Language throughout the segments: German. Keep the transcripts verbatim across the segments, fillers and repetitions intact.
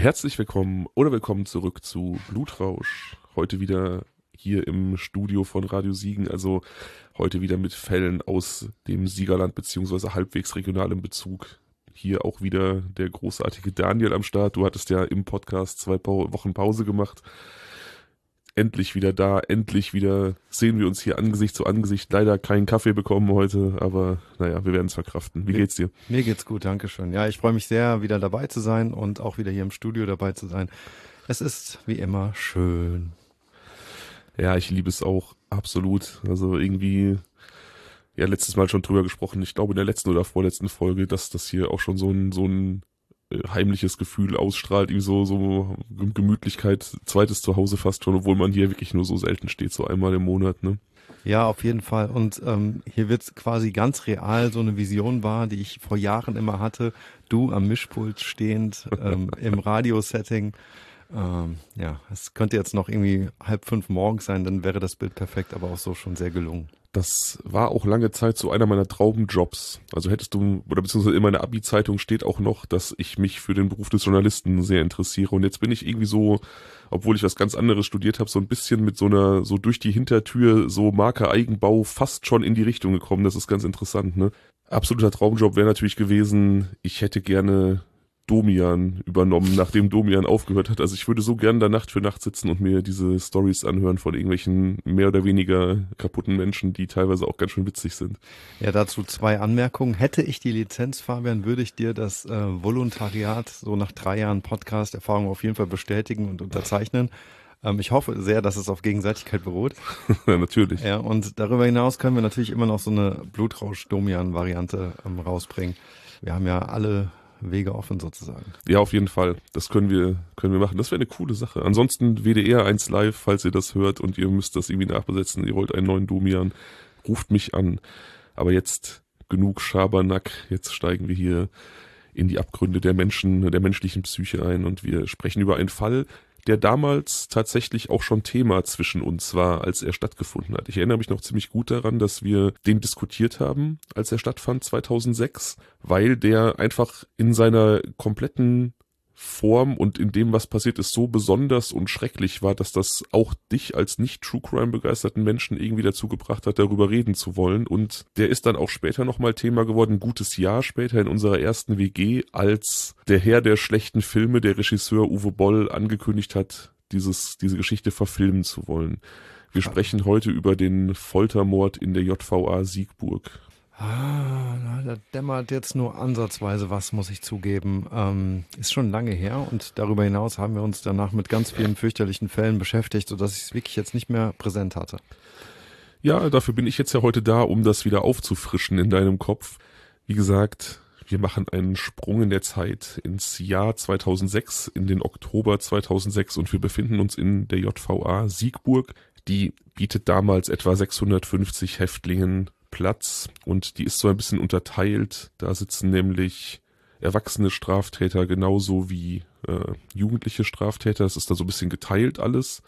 Herzlich willkommen oder willkommen zurück zu Blutrausch. Heute wieder hier im Studio von Radio Siegen, also heute wieder mit Fällen aus dem Siegerland beziehungsweise halbwegs regionalem Bezug. Hier auch wieder der großartige Daniel am Start. Du hattest ja im Podcast zwei Wochen Pause gemacht. Endlich wieder da, endlich wieder sehen wir uns hier Angesicht zu Angesicht. Leider keinen Kaffee bekommen heute, aber naja, wir werden es verkraften. Wie geht's dir? Mir geht's gut, danke schön. Ja, ich freue mich sehr, wieder dabei zu sein und auch wieder hier im Studio dabei zu sein. Es ist wie immer schön. Ja, ich liebe es auch, absolut. Also irgendwie, ja, letztes Mal schon drüber gesprochen, ich glaube in der letzten oder vorletzten Folge, dass das hier auch schon so ein, so ein heimliches Gefühl ausstrahlt, irgendwie so, so Gemütlichkeit, zweites Zuhause fast schon, obwohl man hier wirklich nur so selten steht, so einmal im Monat, ne? Ja, auf jeden Fall. Und ähm, hier wird's quasi ganz real, so eine Vision war, die ich vor Jahren immer hatte. Du am Mischpult stehend, ähm, im Radiosetting. Ähm, ja, es könnte jetzt noch irgendwie halb fünf morgens sein, dann wäre das Bild perfekt, aber auch so schon sehr gelungen. Das war auch lange Zeit so einer meiner Traumjobs. Also hättest du, oder beziehungsweise in meiner Abi-Zeitung steht auch noch, dass ich mich für den Beruf des Journalisten sehr interessiere. Und jetzt bin ich irgendwie so, obwohl ich was ganz anderes studiert habe, so ein bisschen mit so einer, so durch die Hintertür, so Marke Eigenbau fast schon in die Richtung gekommen. Das ist ganz interessant, ne? Absoluter Traumjob wäre natürlich gewesen, ich hätte gerne Domian übernommen, nachdem Domian aufgehört hat. Also ich würde so gern da Nacht für Nacht sitzen und mir diese Stories anhören von irgendwelchen mehr oder weniger kaputten Menschen, die teilweise auch ganz schön witzig sind. Ja, dazu zwei Anmerkungen. Hätte ich die Lizenz, Fabian, würde ich dir das äh, Volontariat so nach drei Jahren Podcast-Erfahrung auf jeden Fall bestätigen und unterzeichnen. Ähm, ich hoffe sehr, dass es auf Gegenseitigkeit beruht. Ja, natürlich. Ja, und darüber hinaus können wir natürlich immer noch so eine Blutrausch-Domian-Variante ähm, rausbringen. Wir haben ja alle Wege offen sozusagen. Ja, auf jeden Fall. Das können wir können wir machen. Das wäre eine coole Sache. Ansonsten W D R eins Live, falls ihr das hört und ihr müsst das irgendwie nachbesetzen, ihr wollt einen neuen Domian, ruft mich an. Aber jetzt genug Schabernack. Jetzt steigen wir hier in die Abgründe der Menschen, der menschlichen Psyche ein und wir sprechen über einen Fall, der damals tatsächlich auch schon Thema zwischen uns war, als er stattgefunden hat. Ich erinnere mich noch ziemlich gut daran, dass wir den diskutiert haben, als er stattfand zweitausendsechs, weil der einfach in seiner kompletten Form und in dem, was passiert ist, so besonders und schrecklich war, dass das auch dich als nicht True Crime begeisterten Menschen irgendwie dazu gebracht hat, darüber reden zu wollen. Und der ist dann auch später nochmal Thema geworden, ein gutes Jahr später in unserer ersten W G, als der Herr der schlechten Filme, der Regisseur Uwe Boll, angekündigt hat, dieses, diese Geschichte verfilmen zu wollen. Wir sprechen heute über den Foltermord in der J V A Siegburg. Ah, na, da dämmert jetzt nur ansatzweise was, muss ich zugeben. Ähm, ist schon lange her und darüber hinaus haben wir uns danach mit ganz vielen fürchterlichen Fällen beschäftigt, sodass ich es wirklich jetzt nicht mehr präsent hatte. Ja, dafür bin ich jetzt ja heute da, um das wieder aufzufrischen in deinem Kopf. Wie gesagt, wir machen einen Sprung in der Zeit ins Jahr zweitausendsechs, in den Oktober zweitausendsechs und wir befinden uns in der J V A Siegburg. Die bietet damals etwa sechshundertfünfzig Häftlingen Platz und die ist so ein bisschen unterteilt. Da sitzen nämlich erwachsene Straftäter genauso wie äh, jugendliche Straftäter. Es ist da so ein bisschen geteilt alles.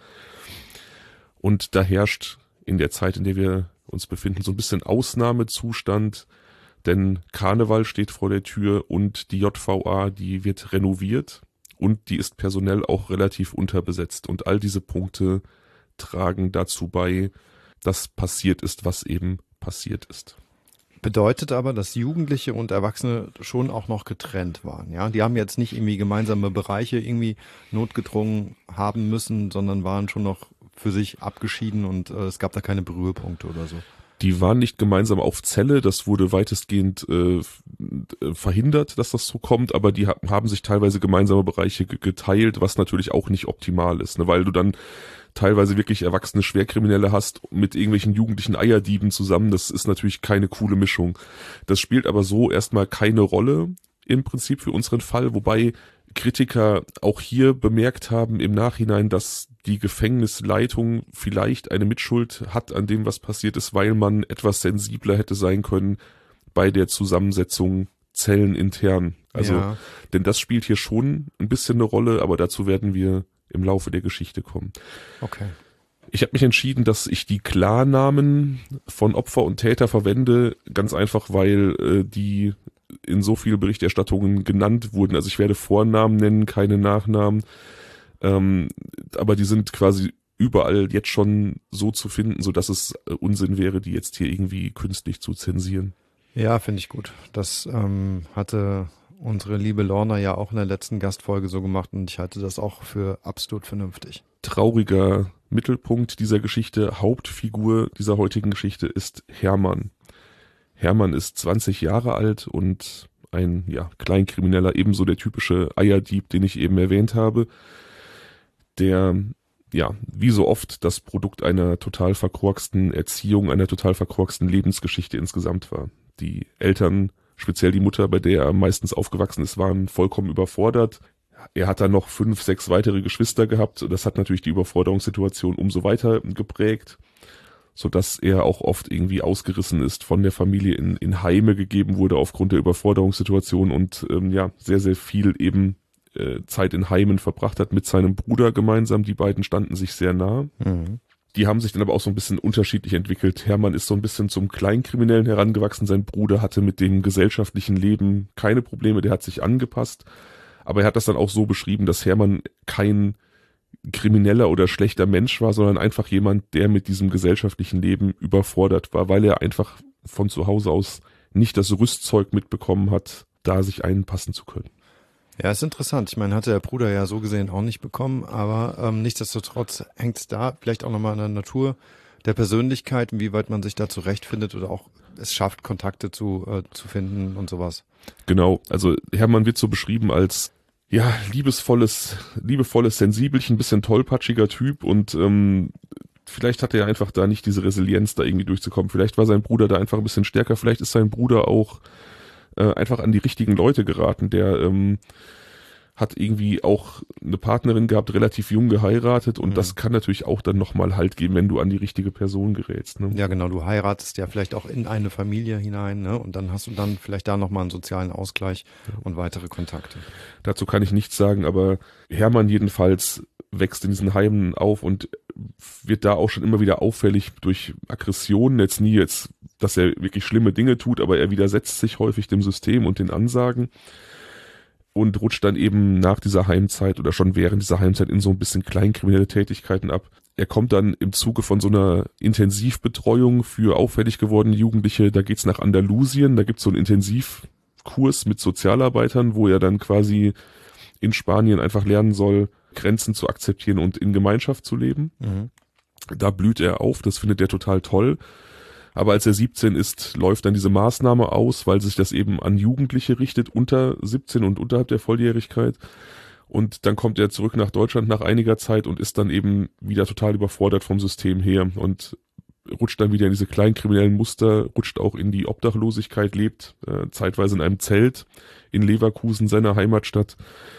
Und da herrscht in der Zeit, in der wir uns befinden, so ein bisschen Ausnahmezustand, denn Karneval steht vor der Tür und die J V A, die wird renoviert und die ist personell auch relativ unterbesetzt. Und all diese Punkte tragen dazu bei, dass passiert ist, was eben passiert ist. Bedeutet aber, dass Jugendliche und Erwachsene schon auch noch getrennt waren. Ja, die haben jetzt nicht irgendwie gemeinsame Bereiche irgendwie notgedrungen haben müssen, sondern waren schon noch für sich abgeschieden und äh, es gab da keine Berührpunkte oder so. Die waren nicht gemeinsam auf Zelle, das wurde weitestgehend äh, verhindert, dass das so kommt, aber die ha- haben sich teilweise gemeinsame Bereiche g- geteilt, was natürlich auch nicht optimal ist, ne, weil du dann teilweise wirklich erwachsene Schwerkriminelle hast mit irgendwelchen jugendlichen Eierdieben zusammen, das ist natürlich keine coole Mischung. Das spielt aber so erstmal keine Rolle im Prinzip für unseren Fall, wobei Kritiker auch hier bemerkt haben im Nachhinein, dass die Gefängnisleitung vielleicht eine Mitschuld hat an dem, was passiert ist, weil man etwas sensibler hätte sein können bei der Zusammensetzung zellenintern. Also, ja. Denn das spielt hier schon ein bisschen eine Rolle, aber dazu werden wir im Laufe der Geschichte kommen. Okay. Ich habe mich entschieden, dass ich die Klarnamen von Opfer und Täter verwende, ganz einfach, weil äh, die in so vielen Berichterstattungen genannt wurden. Also ich werde Vornamen nennen, keine Nachnamen, ähm, aber die sind quasi überall jetzt schon so zu finden, sodass es Unsinn wäre, die jetzt hier irgendwie künstlich zu zensieren. Ja, finde ich gut. Das ähm, hatte unsere liebe Lorna ja auch in der letzten Gastfolge so gemacht und ich halte das auch für absolut vernünftig. Trauriger Mittelpunkt dieser Geschichte, Hauptfigur dieser heutigen Geschichte ist Hermann. Hermann ist zwanzig Jahre alt und ein ja, Kleinkrimineller, ebenso der typische Eierdieb, den ich eben erwähnt habe, der ja, wie so oft das Produkt einer total verkorksten Erziehung, einer total verkorksten Lebensgeschichte insgesamt war. Die Eltern, speziell die Mutter, bei der er meistens aufgewachsen ist, waren vollkommen überfordert. Er hat dann noch fünf, sechs weitere Geschwister gehabt. Das hat natürlich die Überforderungssituation umso weiter geprägt, sodass er auch oft irgendwie ausgerissen ist, von der Familie in, in Heime gegeben wurde aufgrund der Überforderungssituation und ähm, ja, sehr, sehr viel eben Zeit in Heimen verbracht hat mit seinem Bruder gemeinsam. Die beiden standen sich sehr nah. Mhm. Die haben sich dann aber auch so ein bisschen unterschiedlich entwickelt. Hermann ist so ein bisschen zum Kleinkriminellen herangewachsen. Sein Bruder hatte mit dem gesellschaftlichen Leben keine Probleme. Der hat sich angepasst. Aber er hat das dann auch so beschrieben, dass Hermann kein krimineller oder schlechter Mensch war, sondern einfach jemand, der mit diesem gesellschaftlichen Leben überfordert war, weil er einfach von zu Hause aus nicht das Rüstzeug mitbekommen hat, da sich einpassen zu können. Ja, ist interessant. Ich meine, hatte der Bruder ja so gesehen auch nicht bekommen, aber ähm, nichtsdestotrotz hängt es da vielleicht auch nochmal an der Natur der Persönlichkeit, inwieweit man sich da zurechtfindet oder auch es schafft, Kontakte zu, äh, zu finden und sowas. Genau, also Hermann wird so beschrieben als ja, liebesvolles, liebevolles Sensibelchen, bisschen tollpatschiger Typ und ähm, vielleicht hatte er einfach da nicht diese Resilienz, da irgendwie durchzukommen. Vielleicht war sein Bruder da einfach ein bisschen stärker, vielleicht ist sein Bruder auch Äh, einfach an die richtigen Leute geraten. Der ähm, hat irgendwie auch eine Partnerin gehabt, relativ jung geheiratet und mhm. das kann natürlich auch dann nochmal Halt geben, wenn du an die richtige Person gerätst. Ne? Ja genau, du heiratest ja vielleicht auch in eine Familie hinein, ne? Und dann hast du dann vielleicht da nochmal einen sozialen Ausgleich ja. und weitere Kontakte. Dazu kann ich nichts sagen, aber Hermann jedenfalls wächst in diesen Heimen auf und wird da auch schon immer wieder auffällig durch Aggressionen, jetzt nie jetzt, dass er wirklich schlimme Dinge tut, aber er widersetzt sich häufig dem System und den Ansagen und rutscht dann eben nach dieser Heimzeit oder schon während dieser Heimzeit in so ein bisschen kleinkriminelle Tätigkeiten ab. Er kommt dann im Zuge von so einer Intensivbetreuung für auffällig gewordene Jugendliche, da geht's nach Andalusien, da gibt's so einen Intensivkurs mit Sozialarbeitern, wo er dann quasi in Spanien einfach lernen soll, Grenzen zu akzeptieren und in Gemeinschaft zu leben. Mhm. Da blüht er auf, das findet er total toll. Aber als er siebzehn ist, läuft dann diese Maßnahme aus, weil sich das eben an Jugendliche richtet, unter siebzehn und unterhalb der Volljährigkeit. Und dann kommt er zurück nach Deutschland nach einiger Zeit und ist dann eben wieder total überfordert vom System her und rutscht dann wieder in diese kleinkriminellen Muster, rutscht auch in die Obdachlosigkeit, lebt äh, zeitweise in einem Zelt in Leverkusen, seiner Heimatstadt,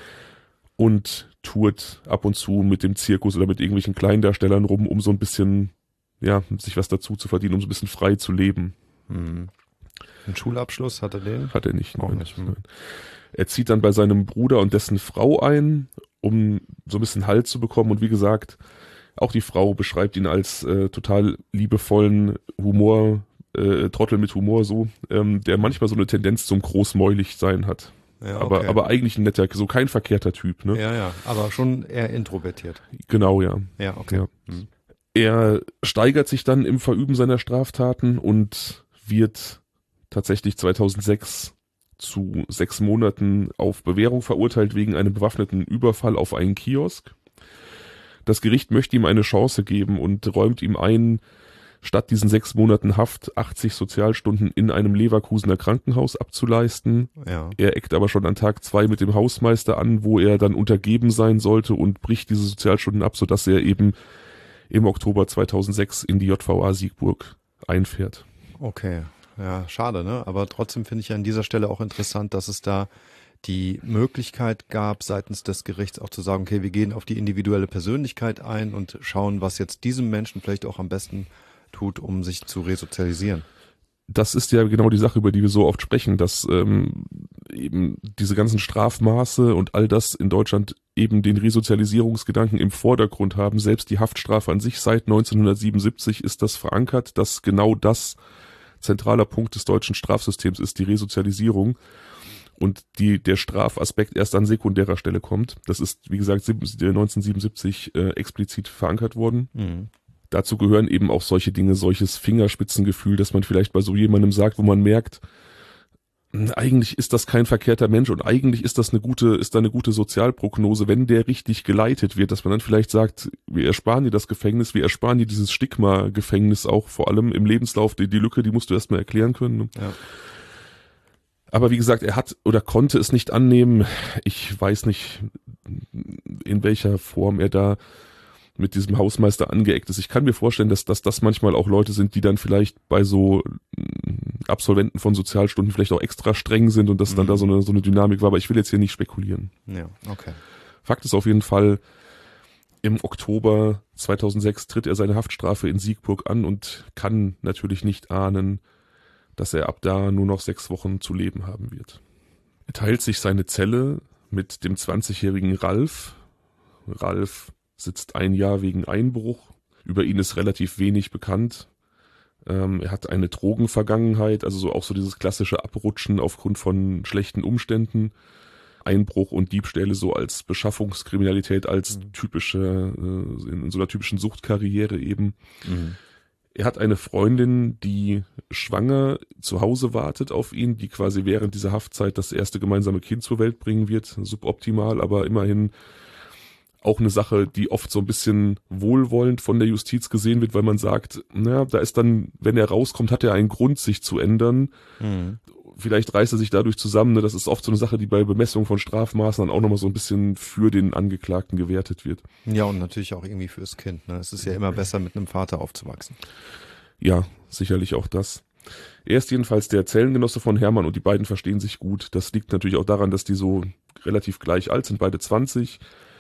und tourt ab und zu mit dem Zirkus oder mit irgendwelchen Kleindarstellern rum, um so ein bisschen, ja, sich was dazu zu verdienen, um so ein bisschen frei zu leben. Hm. Einen Schulabschluss hat er den? Hat er nicht. Auch nein, nicht. Nein. Er zieht dann bei seinem Bruder und dessen Frau ein, um so ein bisschen Halt zu bekommen. Und wie gesagt, auch die Frau beschreibt ihn als äh, total liebevollen Humor, äh, Trottel mit Humor so, ähm, der manchmal so eine Tendenz zum Großmäulig-Sein hat. Ja, okay. aber, aber eigentlich ein netter, so kein verkehrter Typ, ne? Ja, ja, aber schon eher introvertiert. Genau, ja. Ja, okay. Ja. Hm. Er steigert sich dann im Verüben seiner Straftaten und wird tatsächlich zweitausendsechs zu sechs Monaten auf Bewährung verurteilt wegen einem bewaffneten Überfall auf einen Kiosk. Das Gericht möchte ihm eine Chance geben und räumt ihm ein, statt diesen sechs Monaten Haft achtzig Sozialstunden in einem Leverkusener Krankenhaus abzuleisten. Ja. Er eckt aber schon an Tag zwei mit dem Hausmeister an, wo er dann untergeben sein sollte und bricht diese Sozialstunden ab, sodass er eben im Oktober zweitausendsechs in die J V A Siegburg einfährt. Okay, ja, schade, ne? Aber trotzdem finde ich an dieser Stelle auch interessant, dass es da die Möglichkeit gab, seitens des Gerichts auch zu sagen, okay, wir gehen auf die individuelle Persönlichkeit ein und schauen, was jetzt diesem Menschen vielleicht auch am besten tut, um sich zu resozialisieren. Das ist ja genau die Sache, über die wir so oft sprechen, dass ähm, eben diese ganzen Strafmaße und all das in Deutschland eben den Resozialisierungsgedanken im Vordergrund haben. Selbst die Haftstrafe an sich seit neunzehnhundertsiebenundsiebzig ist das verankert, dass genau das zentraler Punkt des deutschen Strafsystems ist, die Resozialisierung. und die, der Strafaspekt erst an sekundärer Stelle kommt. Das ist, wie gesagt, neunzehnhundertsiebenundsiebzig äh, explizit verankert worden. Mhm. Dazu gehören eben auch solche Dinge, solches Fingerspitzengefühl, dass man vielleicht bei so jemandem sagt, wo man merkt, eigentlich ist das kein verkehrter Mensch und eigentlich ist das eine gute, ist da eine gute Sozialprognose, wenn der richtig geleitet wird, dass man dann vielleicht sagt, wir ersparen dir das Gefängnis, wir ersparen dir dieses Stigma-Gefängnis auch, vor allem im Lebenslauf, die, die Lücke, die musst du erstmal erklären können. Ja. Aber wie gesagt, er hat oder konnte es nicht annehmen. Ich weiß nicht, in welcher Form er da mit diesem Hausmeister angeeckt ist. Ich kann mir vorstellen, dass, dass das manchmal auch Leute sind, die dann vielleicht bei so Absolventen von Sozialstunden vielleicht auch extra streng sind und dass mhm. dann da so eine, so eine Dynamik war. Aber ich will jetzt hier nicht spekulieren. Ja, okay. Fakt ist auf jeden Fall, im Oktober zweitausendsechs tritt er seine Haftstrafe in Siegburg an und kann natürlich nicht ahnen, dass er ab da nur noch sechs Wochen zu leben haben wird. Er teilt sich seine Zelle mit dem zwanzigjährigen Ralf. Ralf sitzt ein Jahr wegen Einbruch. Über ihn ist relativ wenig bekannt. Ähm, er hat eine Drogenvergangenheit, also so auch so dieses klassische Abrutschen aufgrund von schlechten Umständen. Einbruch und Diebstähle so als Beschaffungskriminalität, als mhm. typische, äh, in, in so einer typischen Suchtkarriere eben. Mhm. Er hat eine Freundin, die schwanger zu Hause wartet auf ihn, die quasi während dieser Haftzeit das erste gemeinsame Kind zur Welt bringen wird. Suboptimal, aber immerhin auch eine Sache, die oft so ein bisschen wohlwollend von der Justiz gesehen wird, weil man sagt, naja, da ist dann, wenn er rauskommt, hat er einen Grund, sich zu ändern. Mhm. Vielleicht reißt er sich dadurch zusammen. Ne? Das ist oft so eine Sache, die bei Bemessung von Strafmaßen dann auch nochmal so ein bisschen für den Angeklagten gewertet wird. Ja, und natürlich auch irgendwie fürs Kind. Ne? Es ist ja immer besser, mit einem Vater aufzuwachsen. Ja, sicherlich auch das. Er ist jedenfalls der Zellengenosse von Hermann und die beiden verstehen sich gut. Das liegt natürlich auch daran, dass die so relativ gleich alt sind, beide zwanzig.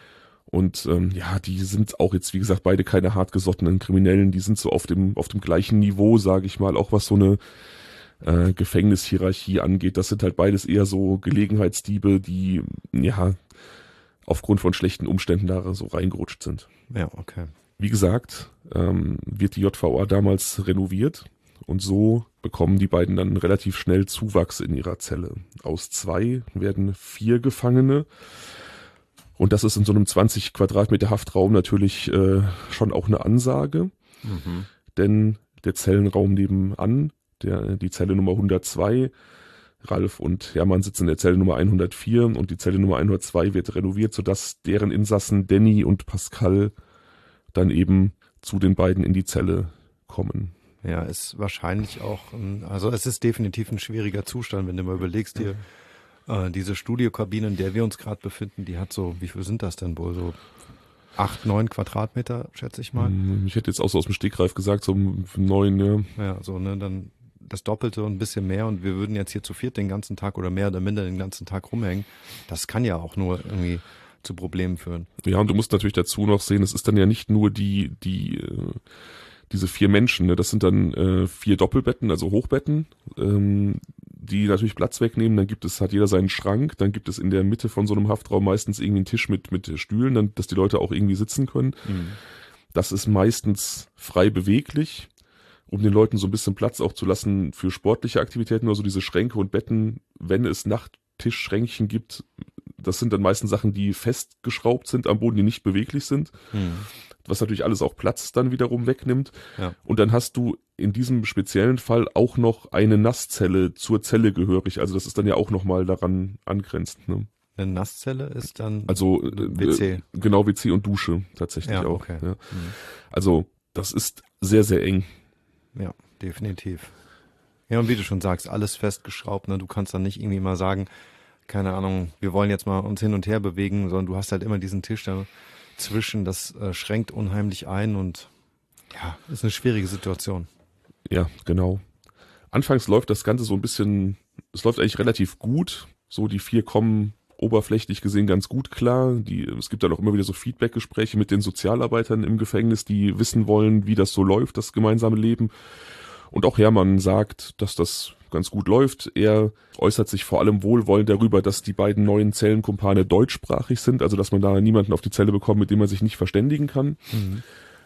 Und ähm, ja, die sind auch jetzt, wie gesagt, beide keine hartgesottenen Kriminellen. Die sind so auf dem auf dem gleichen Niveau, sage ich mal, auch was so eine äh, Gefängnishierarchie angeht. Das sind halt beides eher so Gelegenheitsdiebe, die ja aufgrund von schlechten Umständen da so reingerutscht sind. Ja, okay. Wie gesagt, ähm, wird die J V A damals renoviert und so bekommen die beiden dann relativ schnell Zuwachs in ihrer Zelle. Aus zwei werden vier Gefangene. Und das ist in so einem zwanzig Quadratmeter Haftraum natürlich äh, schon auch eine Ansage, mhm. denn der Zellenraum nebenan, der, die Zelle Nummer hundertzwei, Ralf und Hermann sitzen in der Zelle Nummer hundertvier und die Zelle Nummer hundertzwei wird renoviert, sodass deren Insassen Danny und Pascal dann eben zu den beiden in die Zelle kommen. Ja, ist wahrscheinlich auch, ein, also es ist definitiv ein schwieriger Zustand, wenn du mal überlegst, dir äh, diese Studiokabine, in der wir uns gerade befinden, die hat so, wie viel sind das denn wohl, so acht, neun Quadratmeter, schätze ich mal. Ich hätte jetzt auch so aus dem Stegreif gesagt, so neun, ja. Ja, so, ne, dann das Doppelte und ein bisschen mehr und wir würden jetzt hier zu viert den ganzen Tag oder mehr oder minder den ganzen Tag rumhängen. Das kann ja auch nur irgendwie zu Problemen führen. Ja, und du musst natürlich dazu noch sehen, es ist dann ja nicht nur die, die, äh, diese vier Menschen, ne? Das sind dann äh, vier Doppelbetten, also Hochbetten, ähm, die natürlich Platz wegnehmen. Dann gibt es, hat jeder seinen Schrank, dann gibt es in der Mitte von so einem Haftraum meistens irgendwie einen Tisch mit, mit Stühlen, dann, dass die Leute auch irgendwie sitzen können. Mhm. Das ist meistens frei beweglich, um den Leuten so ein bisschen Platz auch zu lassen für sportliche Aktivitäten, also diese Schränke und Betten, wenn es Nachttischschränkchen gibt, das sind dann meistens Sachen, die festgeschraubt sind am Boden, die nicht beweglich sind, mhm. was natürlich alles auch Platz dann wiederum wegnimmt. Ja. Und dann hast du in diesem speziellen Fall auch noch eine Nasszelle zur Zelle gehörig, also das ist dann ja auch nochmal daran angrenzend. Ne? Eine Nasszelle ist dann also W C. Äh, genau, W C und Dusche tatsächlich ja, auch. Okay. Ja. Mhm. Also das ist sehr, sehr eng. Ja, definitiv. Ja, und wie du schon sagst, alles festgeschraubt, ne? Du kannst dann nicht irgendwie mal sagen, keine Ahnung, wir wollen jetzt mal uns hin und her bewegen, sondern du hast halt immer diesen Tisch dazwischen, das äh, schränkt unheimlich ein und ja, ist eine schwierige Situation. Ja, genau. Anfangs läuft das Ganze so ein bisschen, es läuft eigentlich relativ gut, so die vier kommen oberflächlich gesehen ganz gut klar. Die, es gibt dann auch immer wieder so Feedback-Gespräche mit den Sozialarbeitern im Gefängnis, die wissen wollen, wie das so läuft, das gemeinsame Leben. Und auch Hermann sagt, dass das ganz gut läuft. Er äußert sich vor allem wohlwollend darüber, dass die beiden neuen Zellenkumpane deutschsprachig sind, also dass man da niemanden auf die Zelle bekommt, mit dem man sich nicht verständigen kann. Mhm.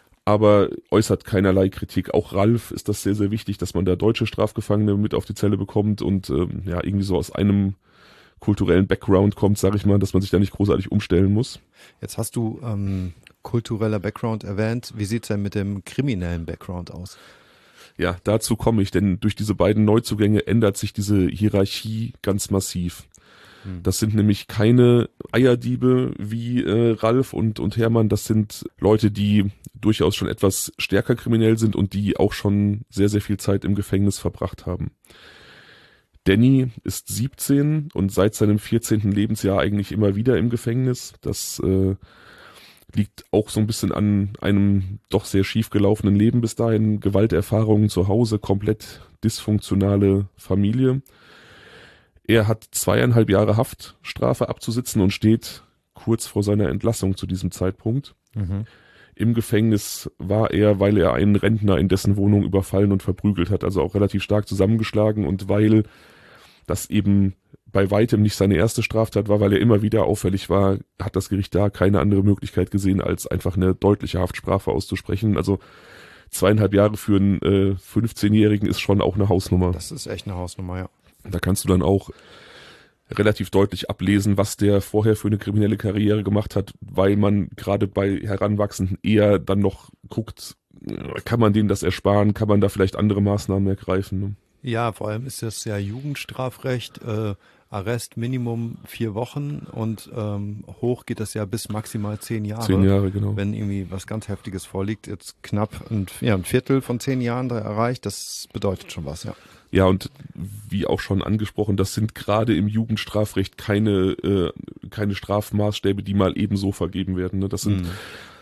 Aber äußert keinerlei Kritik. Auch Ralf ist das sehr, sehr wichtig, dass man da deutsche Strafgefangene mit auf die Zelle bekommt und ähm, ja, irgendwie so aus einem kulturellen Background kommt, sage ich mal, dass man sich da nicht großartig umstellen muss. Jetzt hast du ähm, kultureller Background erwähnt. Wie sieht's denn mit dem kriminellen Background aus? Ja, dazu komme ich, denn durch diese beiden Neuzugänge ändert sich diese Hierarchie ganz massiv. Hm. Das sind nämlich keine Eierdiebe wie äh, Ralf und, und Hermann, das sind Leute, die durchaus schon etwas stärker kriminell sind und die auch schon sehr, sehr viel Zeit im Gefängnis verbracht haben. Danny ist siebzehn und seit seinem vierzehnten Lebensjahr eigentlich immer wieder im Gefängnis. Das äh, liegt auch so ein bisschen an einem doch sehr schief gelaufenen Leben bis dahin. Gewalterfahrungen zu Hause, komplett dysfunktionale Familie. Er hat zweieinhalb Jahre Haftstrafe abzusitzen und steht kurz vor seiner Entlassung zu diesem Zeitpunkt. Mhm. Im Gefängnis war er, weil er einen Rentner in dessen Wohnung überfallen und verprügelt hat, also auch relativ stark zusammengeschlagen und weil das eben bei weitem nicht seine erste Straftat war, weil er immer wieder auffällig war, hat das Gericht da keine andere Möglichkeit gesehen, als einfach eine deutliche Haftstrafe auszusprechen. Also zweieinhalb Jahre für einen äh, fünfzehnjährigen ist schon auch eine Hausnummer. Das ist echt eine Hausnummer, ja. Da kannst du dann auch relativ deutlich ablesen, was der vorher für eine kriminelle Karriere gemacht hat, weil man gerade bei Heranwachsenden eher dann noch guckt, kann man denen das ersparen, kann man da vielleicht andere Maßnahmen ergreifen. Ne? Ja, vor allem ist das ja Jugendstrafrecht, äh, Arrest Minimum vier Wochen und ähm, hoch geht das ja bis maximal zehn Jahre. Zehn Jahre, genau. Wenn irgendwie was ganz Heftiges vorliegt, jetzt knapp ein, ja, ein Viertel von zehn Jahren da erreicht, das bedeutet schon was, ja. Ja, und wie auch schon angesprochen, das sind gerade im Jugendstrafrecht keine äh, keine Strafmaßstäbe, die mal ebenso vergeben werden. Ne? Das sind, mhm.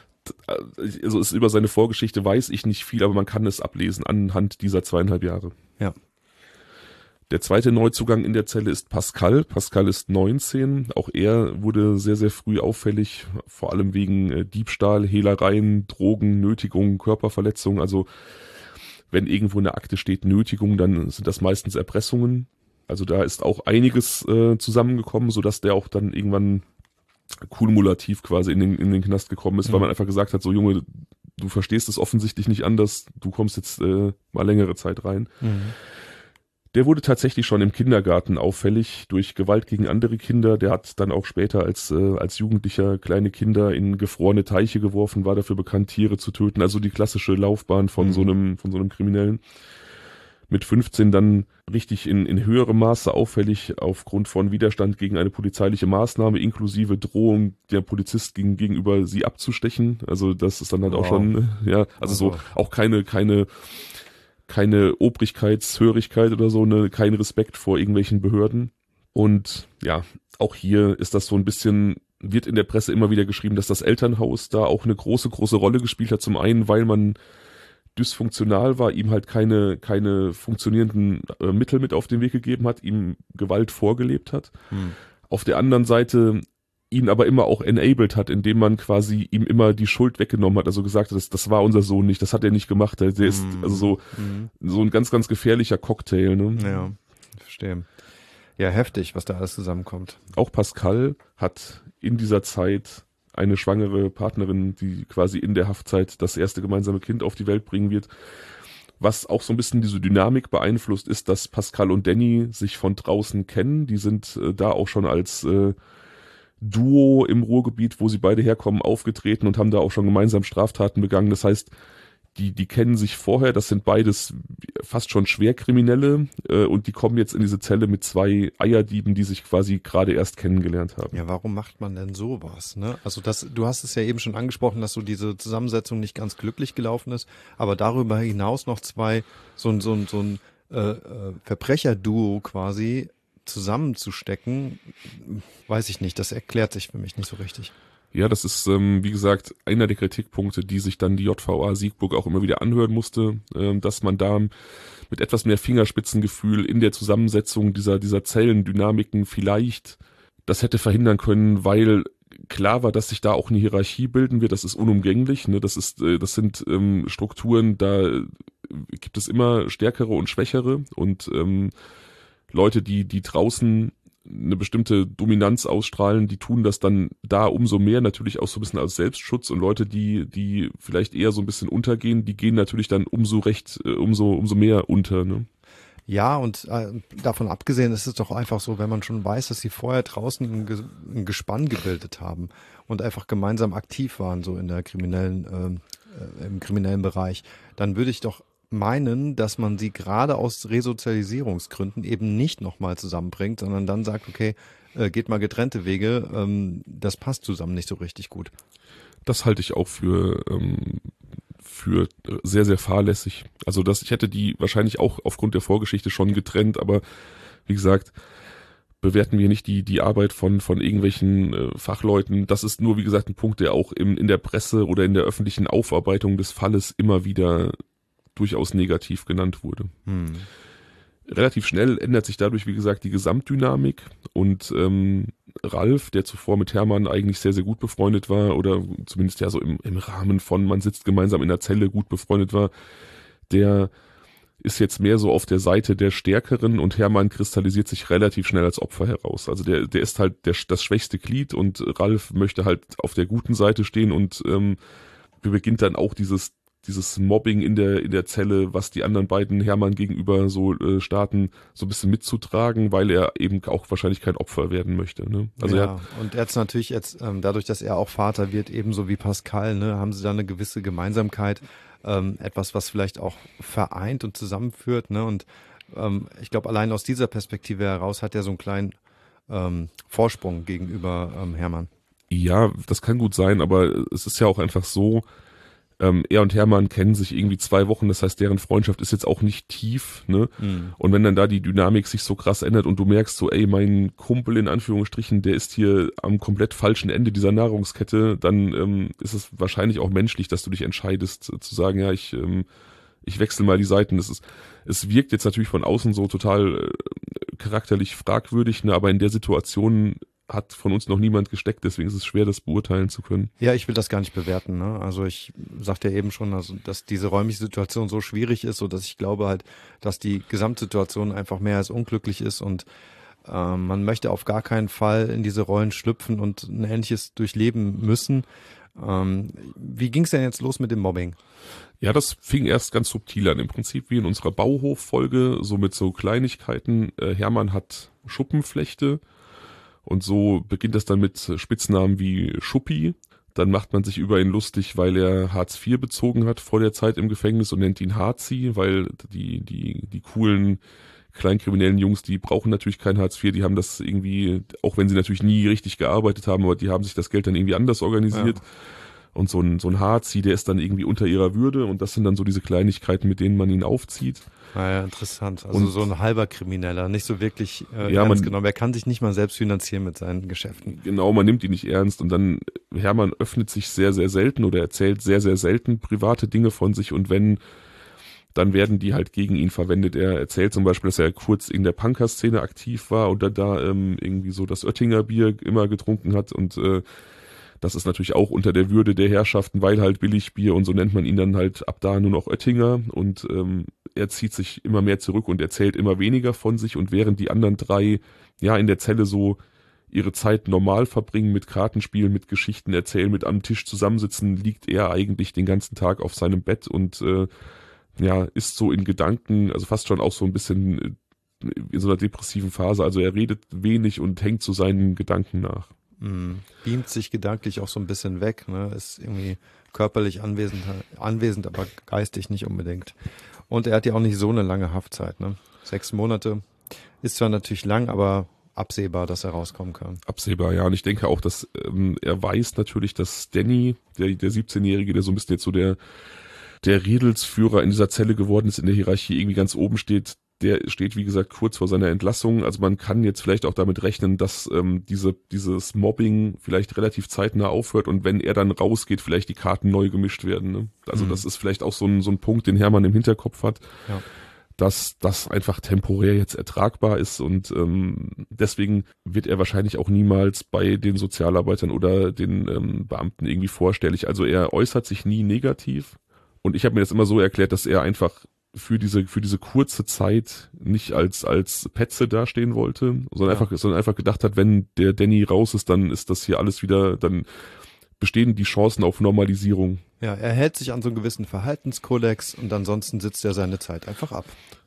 also ist über seine Vorgeschichte weiß ich nicht viel, aber man kann es ablesen anhand dieser zweieinhalb Jahre. Ja. Der zweite Neuzugang in der Zelle ist Pascal. Pascal ist neunzehn. Auch er wurde sehr, sehr früh auffällig, vor allem wegen äh, Diebstahl, Hehlereien, Drogen, Nötigung, Körperverletzung. Also wenn irgendwo in der Akte steht Nötigung, dann sind das meistens Erpressungen. Also da ist auch einiges äh, zusammengekommen, sodass der auch dann irgendwann kumulativ quasi in den, in den Knast gekommen ist, mhm. weil man einfach gesagt hat, so Junge, du verstehst es offensichtlich nicht anders, du kommst jetzt äh, mal längere Zeit rein. Mhm. Der wurde tatsächlich schon im Kindergarten auffällig durch Gewalt gegen andere Kinder. Der hat dann auch später als äh, als Jugendlicher kleine Kinder in gefrorene Teiche geworfen, war dafür bekannt, Tiere zu töten. Also die klassische Laufbahn von mhm. so einem von so einem Kriminellen. Mit fünfzehn dann richtig in in höherem Maße auffällig aufgrund von Widerstand gegen eine polizeiliche Maßnahme inklusive Drohung der Polizist gegen, gegenüber sie abzustechen. Also das ist dann halt wow. auch schon ja also, also so auch keine keine keine Obrigkeitshörigkeit oder so, ne, kein Respekt vor irgendwelchen Behörden. Und ja, auch hier ist das so ein bisschen, wird in der Presse immer wieder geschrieben, dass das Elternhaus da auch eine große, große Rolle gespielt hat. Zum einen, weil man dysfunktional war, ihm halt keine, keine funktionierenden äh, Mittel mit auf den Weg gegeben hat, ihm Gewalt vorgelebt hat. Hm. Auf der anderen Seite ihn aber immer auch enabled hat, indem man quasi ihm immer die Schuld weggenommen hat, also gesagt hat, das, das war unser Sohn nicht, das hat er nicht gemacht, der ist mm. also so mm. so ein ganz, ganz gefährlicher Cocktail. Ne? Ja, verstehe. Ja, heftig, was da alles zusammenkommt. Auch Pascal hat in dieser Zeit eine schwangere Partnerin, die quasi in der Haftzeit das erste gemeinsame Kind auf die Welt bringen wird. Was auch so ein bisschen diese Dynamik beeinflusst, ist, dass Pascal und Danny sich von draußen kennen. Die sind äh, da auch schon als äh, Duo im Ruhrgebiet, wo sie beide herkommen, aufgetreten und haben da auch schon gemeinsam Straftaten begangen. Das heißt, die die kennen sich vorher, das sind beides fast schon Schwerkriminelle äh, und die kommen jetzt in diese Zelle mit zwei Eierdieben, die sich quasi gerade erst kennengelernt haben. Ja, warum macht man denn sowas? Ne? Also das, du hast es ja eben schon angesprochen, dass so diese Zusammensetzung nicht ganz glücklich gelaufen ist, aber darüber hinaus noch zwei, so ein, so ein, so ein äh, Verbrecherduo quasi zusammenzustecken, weiß ich nicht, das erklärt sich für mich nicht so richtig. Ja, das ist, ähm, wie gesagt, einer der Kritikpunkte, die sich dann die J V A Siegburg auch immer wieder anhören musste, ähm, dass man da mit etwas mehr Fingerspitzengefühl in der Zusammensetzung dieser, dieser Zellendynamiken vielleicht das hätte verhindern können, weil klar war, dass sich da auch eine Hierarchie bilden wird, das ist unumgänglich, ne? Das ist, äh, das sind ähm, Strukturen, da gibt es immer stärkere und schwächere und ähm, Leute, die die draußen eine bestimmte Dominanz ausstrahlen, die tun das dann da umso mehr, natürlich auch so ein bisschen als Selbstschutz und Leute, die die vielleicht eher so ein bisschen untergehen, die gehen natürlich dann umso recht, umso umso mehr unter. Ne? Ja, und äh, davon abgesehen ist es doch einfach so, wenn man schon weiß, dass sie vorher draußen ein, Ges ein Gespann gebildet haben und einfach gemeinsam aktiv waren, so in der kriminellen, äh, im kriminellen Bereich, dann würde ich doch meinen, dass man sie gerade aus Resozialisierungsgründen eben nicht nochmal zusammenbringt, sondern dann sagt, okay, äh, geht mal getrennte Wege, ähm, das passt zusammen nicht so richtig gut. Das halte ich auch für ähm, für sehr, sehr fahrlässig. Also das, ich hätte die wahrscheinlich auch aufgrund der Vorgeschichte schon getrennt, aber wie gesagt, bewerten wir nicht die die Arbeit von von irgendwelchen äh, Fachleuten. Das ist nur, wie gesagt, ein Punkt, der auch im, in der Presse oder in der öffentlichen Aufarbeitung des Falles immer wieder durchaus negativ genannt wurde. Hm. Relativ schnell ändert sich dadurch, wie gesagt, die Gesamtdynamik und ähm, Ralf, der zuvor mit Hermann eigentlich sehr, sehr gut befreundet war oder zumindest ja so im, im Rahmen von man sitzt gemeinsam in der Zelle gut befreundet war, der ist jetzt mehr so auf der Seite der Stärkeren und Hermann kristallisiert sich relativ schnell als Opfer heraus. Also der, der ist halt der, das schwächste Glied und Ralf möchte halt auf der guten Seite stehen und ähm, beginnt dann auch dieses dieses Mobbing in der in der Zelle, was die anderen beiden Hermann gegenüber so äh, starten, so ein bisschen mitzutragen, weil er eben auch wahrscheinlich kein Opfer werden möchte. Ne? Also ja, er hat, und jetzt natürlich jetzt, ähm, dadurch, dass er auch Vater wird, ebenso wie Pascal, ne, haben sie da eine gewisse Gemeinsamkeit, ähm, etwas, was vielleicht auch vereint und zusammenführt. Ne? Und ähm, ich glaube, allein aus dieser Perspektive heraus hat er so einen kleinen ähm, Vorsprung gegenüber ähm, Hermann. ja, das kann gut sein, aber es ist ja auch einfach so, Ähm, er und Hermann kennen sich irgendwie zwei Wochen, das heißt, deren Freundschaft ist jetzt auch nicht tief, ne? Mhm. Und wenn dann da die Dynamik sich so krass ändert und du merkst so, ey, mein Kumpel in Anführungsstrichen, der ist hier am komplett falschen Ende dieser Nahrungskette, dann ähm, ist es wahrscheinlich auch menschlich, dass du dich entscheidest, äh, zu sagen, ja, ich ähm, ich wechsle mal die Seiten. Das ist, es wirkt jetzt natürlich von außen so total äh, charakterlich fragwürdig, ne? Aber in der Situation hat von uns noch niemand gesteckt, deswegen ist es schwer, das beurteilen zu können. Ja, ich will das gar nicht bewerten. Ne? Also ich sagte ja eben schon, also dass diese räumliche Situation so schwierig ist, so dass ich glaube halt, dass die Gesamtsituation einfach mehr als unglücklich ist und ähm, man möchte auf gar keinen Fall in diese Rollen schlüpfen und ein Ähnliches durchleben müssen. Ähm, wie ging es denn jetzt los mit dem Mobbing? Ja, das fing erst ganz subtil an. Im Prinzip wie in unserer Bauhof-Folge, so mit so Kleinigkeiten. Äh, Hermann hat Schuppenflechte. Und so beginnt das dann mit Spitznamen wie Schuppi. Dann macht man sich über ihn lustig, weil er Hartz vier bezogen hat vor der Zeit im Gefängnis und nennt ihn Harzi, weil die, die, die coolen kleinkriminellen Jungs, die brauchen natürlich kein Hartz vier, die haben das irgendwie, auch wenn sie natürlich nie richtig gearbeitet haben, aber die haben sich das Geld dann irgendwie anders organisiert. Ja. Und so ein, so ein Harzi, der ist dann irgendwie unter ihrer Würde und das sind dann so diese Kleinigkeiten, mit denen man ihn aufzieht. Naja, interessant. Also und so ein halber Krimineller, nicht so wirklich äh, ja, ernst man, genommen. Er kann sich nicht mal selbst finanzieren mit seinen Geschäften. Genau, man nimmt ihn nicht ernst und dann Hermann öffnet sich sehr, sehr selten oder erzählt sehr, sehr selten private Dinge von sich und wenn, dann werden die halt gegen ihn verwendet. Er erzählt zum Beispiel, dass er kurz in der Punker-Szene aktiv war und dann da ähm, irgendwie so das Oettinger Bier immer getrunken hat und äh, das ist natürlich auch unter der Würde der Herrschaften, weil halt Billigbier und so nennt man ihn dann halt ab da nur noch Oettinger und ähm, er zieht sich immer mehr zurück und erzählt immer weniger von sich und während die anderen drei ja in der Zelle so ihre Zeit normal verbringen mit Kartenspielen, mit Geschichten erzählen, mit am Tisch zusammensitzen, liegt er eigentlich den ganzen Tag auf seinem Bett und äh, ja, ist so in Gedanken, also fast schon auch so ein bisschen in so einer depressiven Phase, also er redet wenig und hängt zu seinen Gedanken nach. Mm, beamt sich gedanklich auch so ein bisschen weg, ne? Ist irgendwie körperlich anwesend, anwesend, aber geistig nicht unbedingt. Und er hat ja auch nicht so eine lange Haftzeit, ne? Sechs Monate ist zwar natürlich lang, aber absehbar, dass er rauskommen kann. Absehbar, ja. Und ich denke auch, dass ähm, er weiß natürlich, dass Danny, der, der siebzehnjährige, der so ein bisschen jetzt so der, der Redelsführer in dieser Zelle geworden ist, in der Hierarchie irgendwie ganz oben steht, der steht, wie gesagt, kurz vor seiner Entlassung. Also man kann jetzt vielleicht auch damit rechnen, dass ähm, diese dieses Mobbing vielleicht relativ zeitnah aufhört und wenn er dann rausgeht, vielleicht die Karten neu gemischt werden. Ne? Also mhm. das ist vielleicht auch so ein, so ein Punkt, den Hermann im Hinterkopf hat, ja. dass das einfach temporär jetzt ertragbar ist und ähm, deswegen wird er wahrscheinlich auch niemals bei den Sozialarbeitern oder den ähm, Beamten irgendwie vorstellig. Also er äußert sich nie negativ und ich habe mir das immer so erklärt, dass er einfach für diese für diese kurze Zeit nicht als als Petze dastehen wollte, sondern ja. einfach sondern einfach gedacht hat, wenn der Danny raus ist, dann ist das hier alles wieder, dann bestehen die Chancen auf Normalisierung. Ja, er hält sich an so einen gewissen Verhaltenskodex und ansonsten sitzt er seine Zeit einfach ab.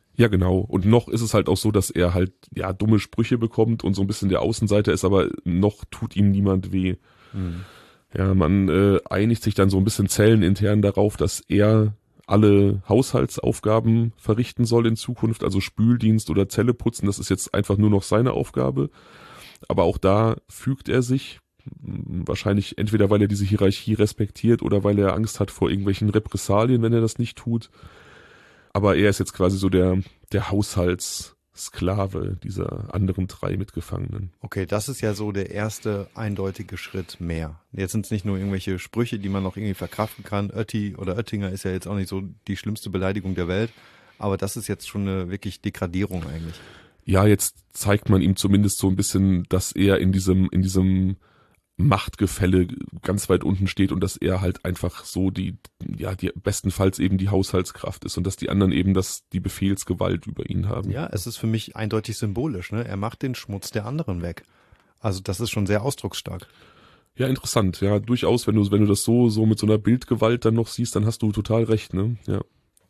Ja, genau. Und noch ist es halt auch so, dass er halt, ja, dumme Sprüche bekommt und so ein bisschen der Außenseiter ist, aber noch tut ihm niemand weh. Hm. Ja, man äh, einigt sich dann so ein bisschen zellenintern darauf, dass er alle Haushaltsaufgaben verrichten soll in Zukunft, also Spüldienst oder Zelle putzen, das ist jetzt einfach nur noch seine Aufgabe. Aber auch da fügt er sich, wahrscheinlich entweder weil er diese Hierarchie respektiert oder weil er Angst hat vor irgendwelchen Repressalien, wenn er das nicht tut. Aber er ist jetzt quasi so der, der Haushaltssklave dieser anderen drei Mitgefangenen. Okay, das ist ja so der erste eindeutige Schritt mehr. Jetzt sind es nicht nur irgendwelche Sprüche, die man noch irgendwie verkraften kann. Ötti oder Oettinger ist ja jetzt auch nicht so die schlimmste Beleidigung der Welt. Aber das ist jetzt schon eine wirklich Degradierung eigentlich. Ja, jetzt zeigt man ihm zumindest so ein bisschen, dass er in diesem, in diesem Machtgefälle ganz weit unten steht und dass er halt einfach so die, ja, die bestenfalls eben die Haushaltskraft ist und dass die anderen eben das, die Befehlsgewalt über ihn haben. Ja, es ist für mich eindeutig symbolisch, ne? Er macht den Schmutz der anderen weg. Also das ist schon sehr ausdrucksstark. Ja, interessant. Ja, durchaus, wenn du, wenn du das so, so mit so einer Bildgewalt dann noch siehst, dann hast du total recht, ne? Ja.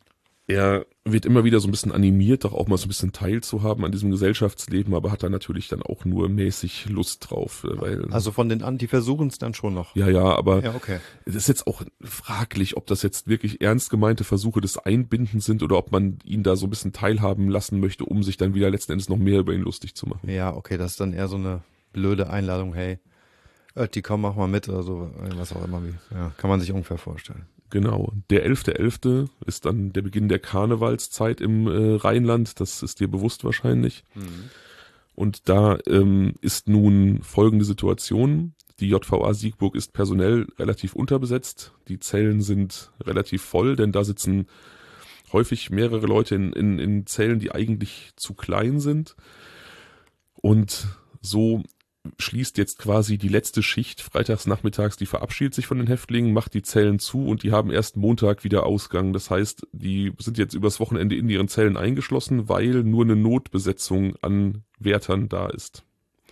Er wird immer wieder so ein bisschen animiert, doch auch mal so ein bisschen teilzuhaben an diesem Gesellschaftsleben, aber hat da natürlich dann auch nur mäßig Lust drauf. Weil, also von den an, die versuchen es dann schon noch. Ja, ja, aber ja, okay. Es ist jetzt auch fraglich, ob das jetzt wirklich ernst gemeinte Versuche des Einbindens sind oder ob man ihn da so ein bisschen teilhaben lassen möchte, um sich dann wieder letzten Endes noch mehr über ihn lustig zu machen. Ja, okay, das ist dann eher so eine blöde Einladung, hey, Ötti, komm, mach mal mit oder so, was auch immer. Ja, kann man sich ungefähr vorstellen. Genau. Der elfte elfte ist dann der Beginn der Karnevalszeit im äh, Rheinland. Das ist dir bewusst wahrscheinlich. Mhm. Und da ähm, ist nun folgende Situation. Die J V A Siegburg ist personell relativ unterbesetzt. Die Zellen sind relativ voll, denn da sitzen häufig mehrere Leute in, in, in Zellen, die eigentlich zu klein sind. Und so schließt jetzt quasi die letzte Schicht freitags nachmittags, die verabschiedet sich von den Häftlingen, macht die Zellen zu und die haben erst Montag wieder Ausgang. Das heißt, die sind jetzt übers Wochenende in ihren Zellen eingeschlossen, weil nur eine Notbesetzung an Wärtern da ist.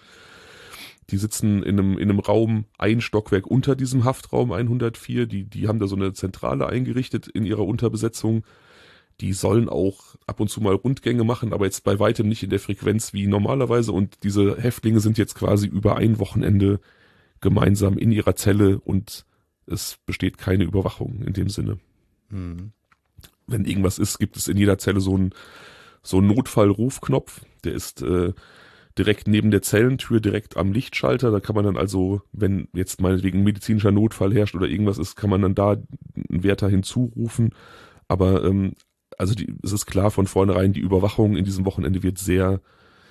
Die sitzen in einem, in einem Raum ein Stockwerk unter diesem Haftraum hundertvier, die, die haben da so eine Zentrale eingerichtet in ihrer Unterbesetzung. Die sollen auch ab und zu mal Rundgänge machen, aber jetzt bei weitem nicht in der Frequenz wie normalerweise. Und diese Häftlinge sind jetzt quasi über ein Wochenende gemeinsam in ihrer Zelle und es besteht keine Überwachung in dem Sinne. Mhm. Wenn irgendwas ist, gibt es in jeder Zelle so einen, so einen Notfallrufknopf. Der ist äh, direkt neben der Zellentür, direkt am Lichtschalter. Da kann man dann also, wenn jetzt meinetwegen ein medizinischer Notfall herrscht oder irgendwas ist, kann man dann da einen Wärter hinzurufen. Aber ähm, Also die, es ist klar von vornherein, die Überwachung in diesem Wochenende wird sehr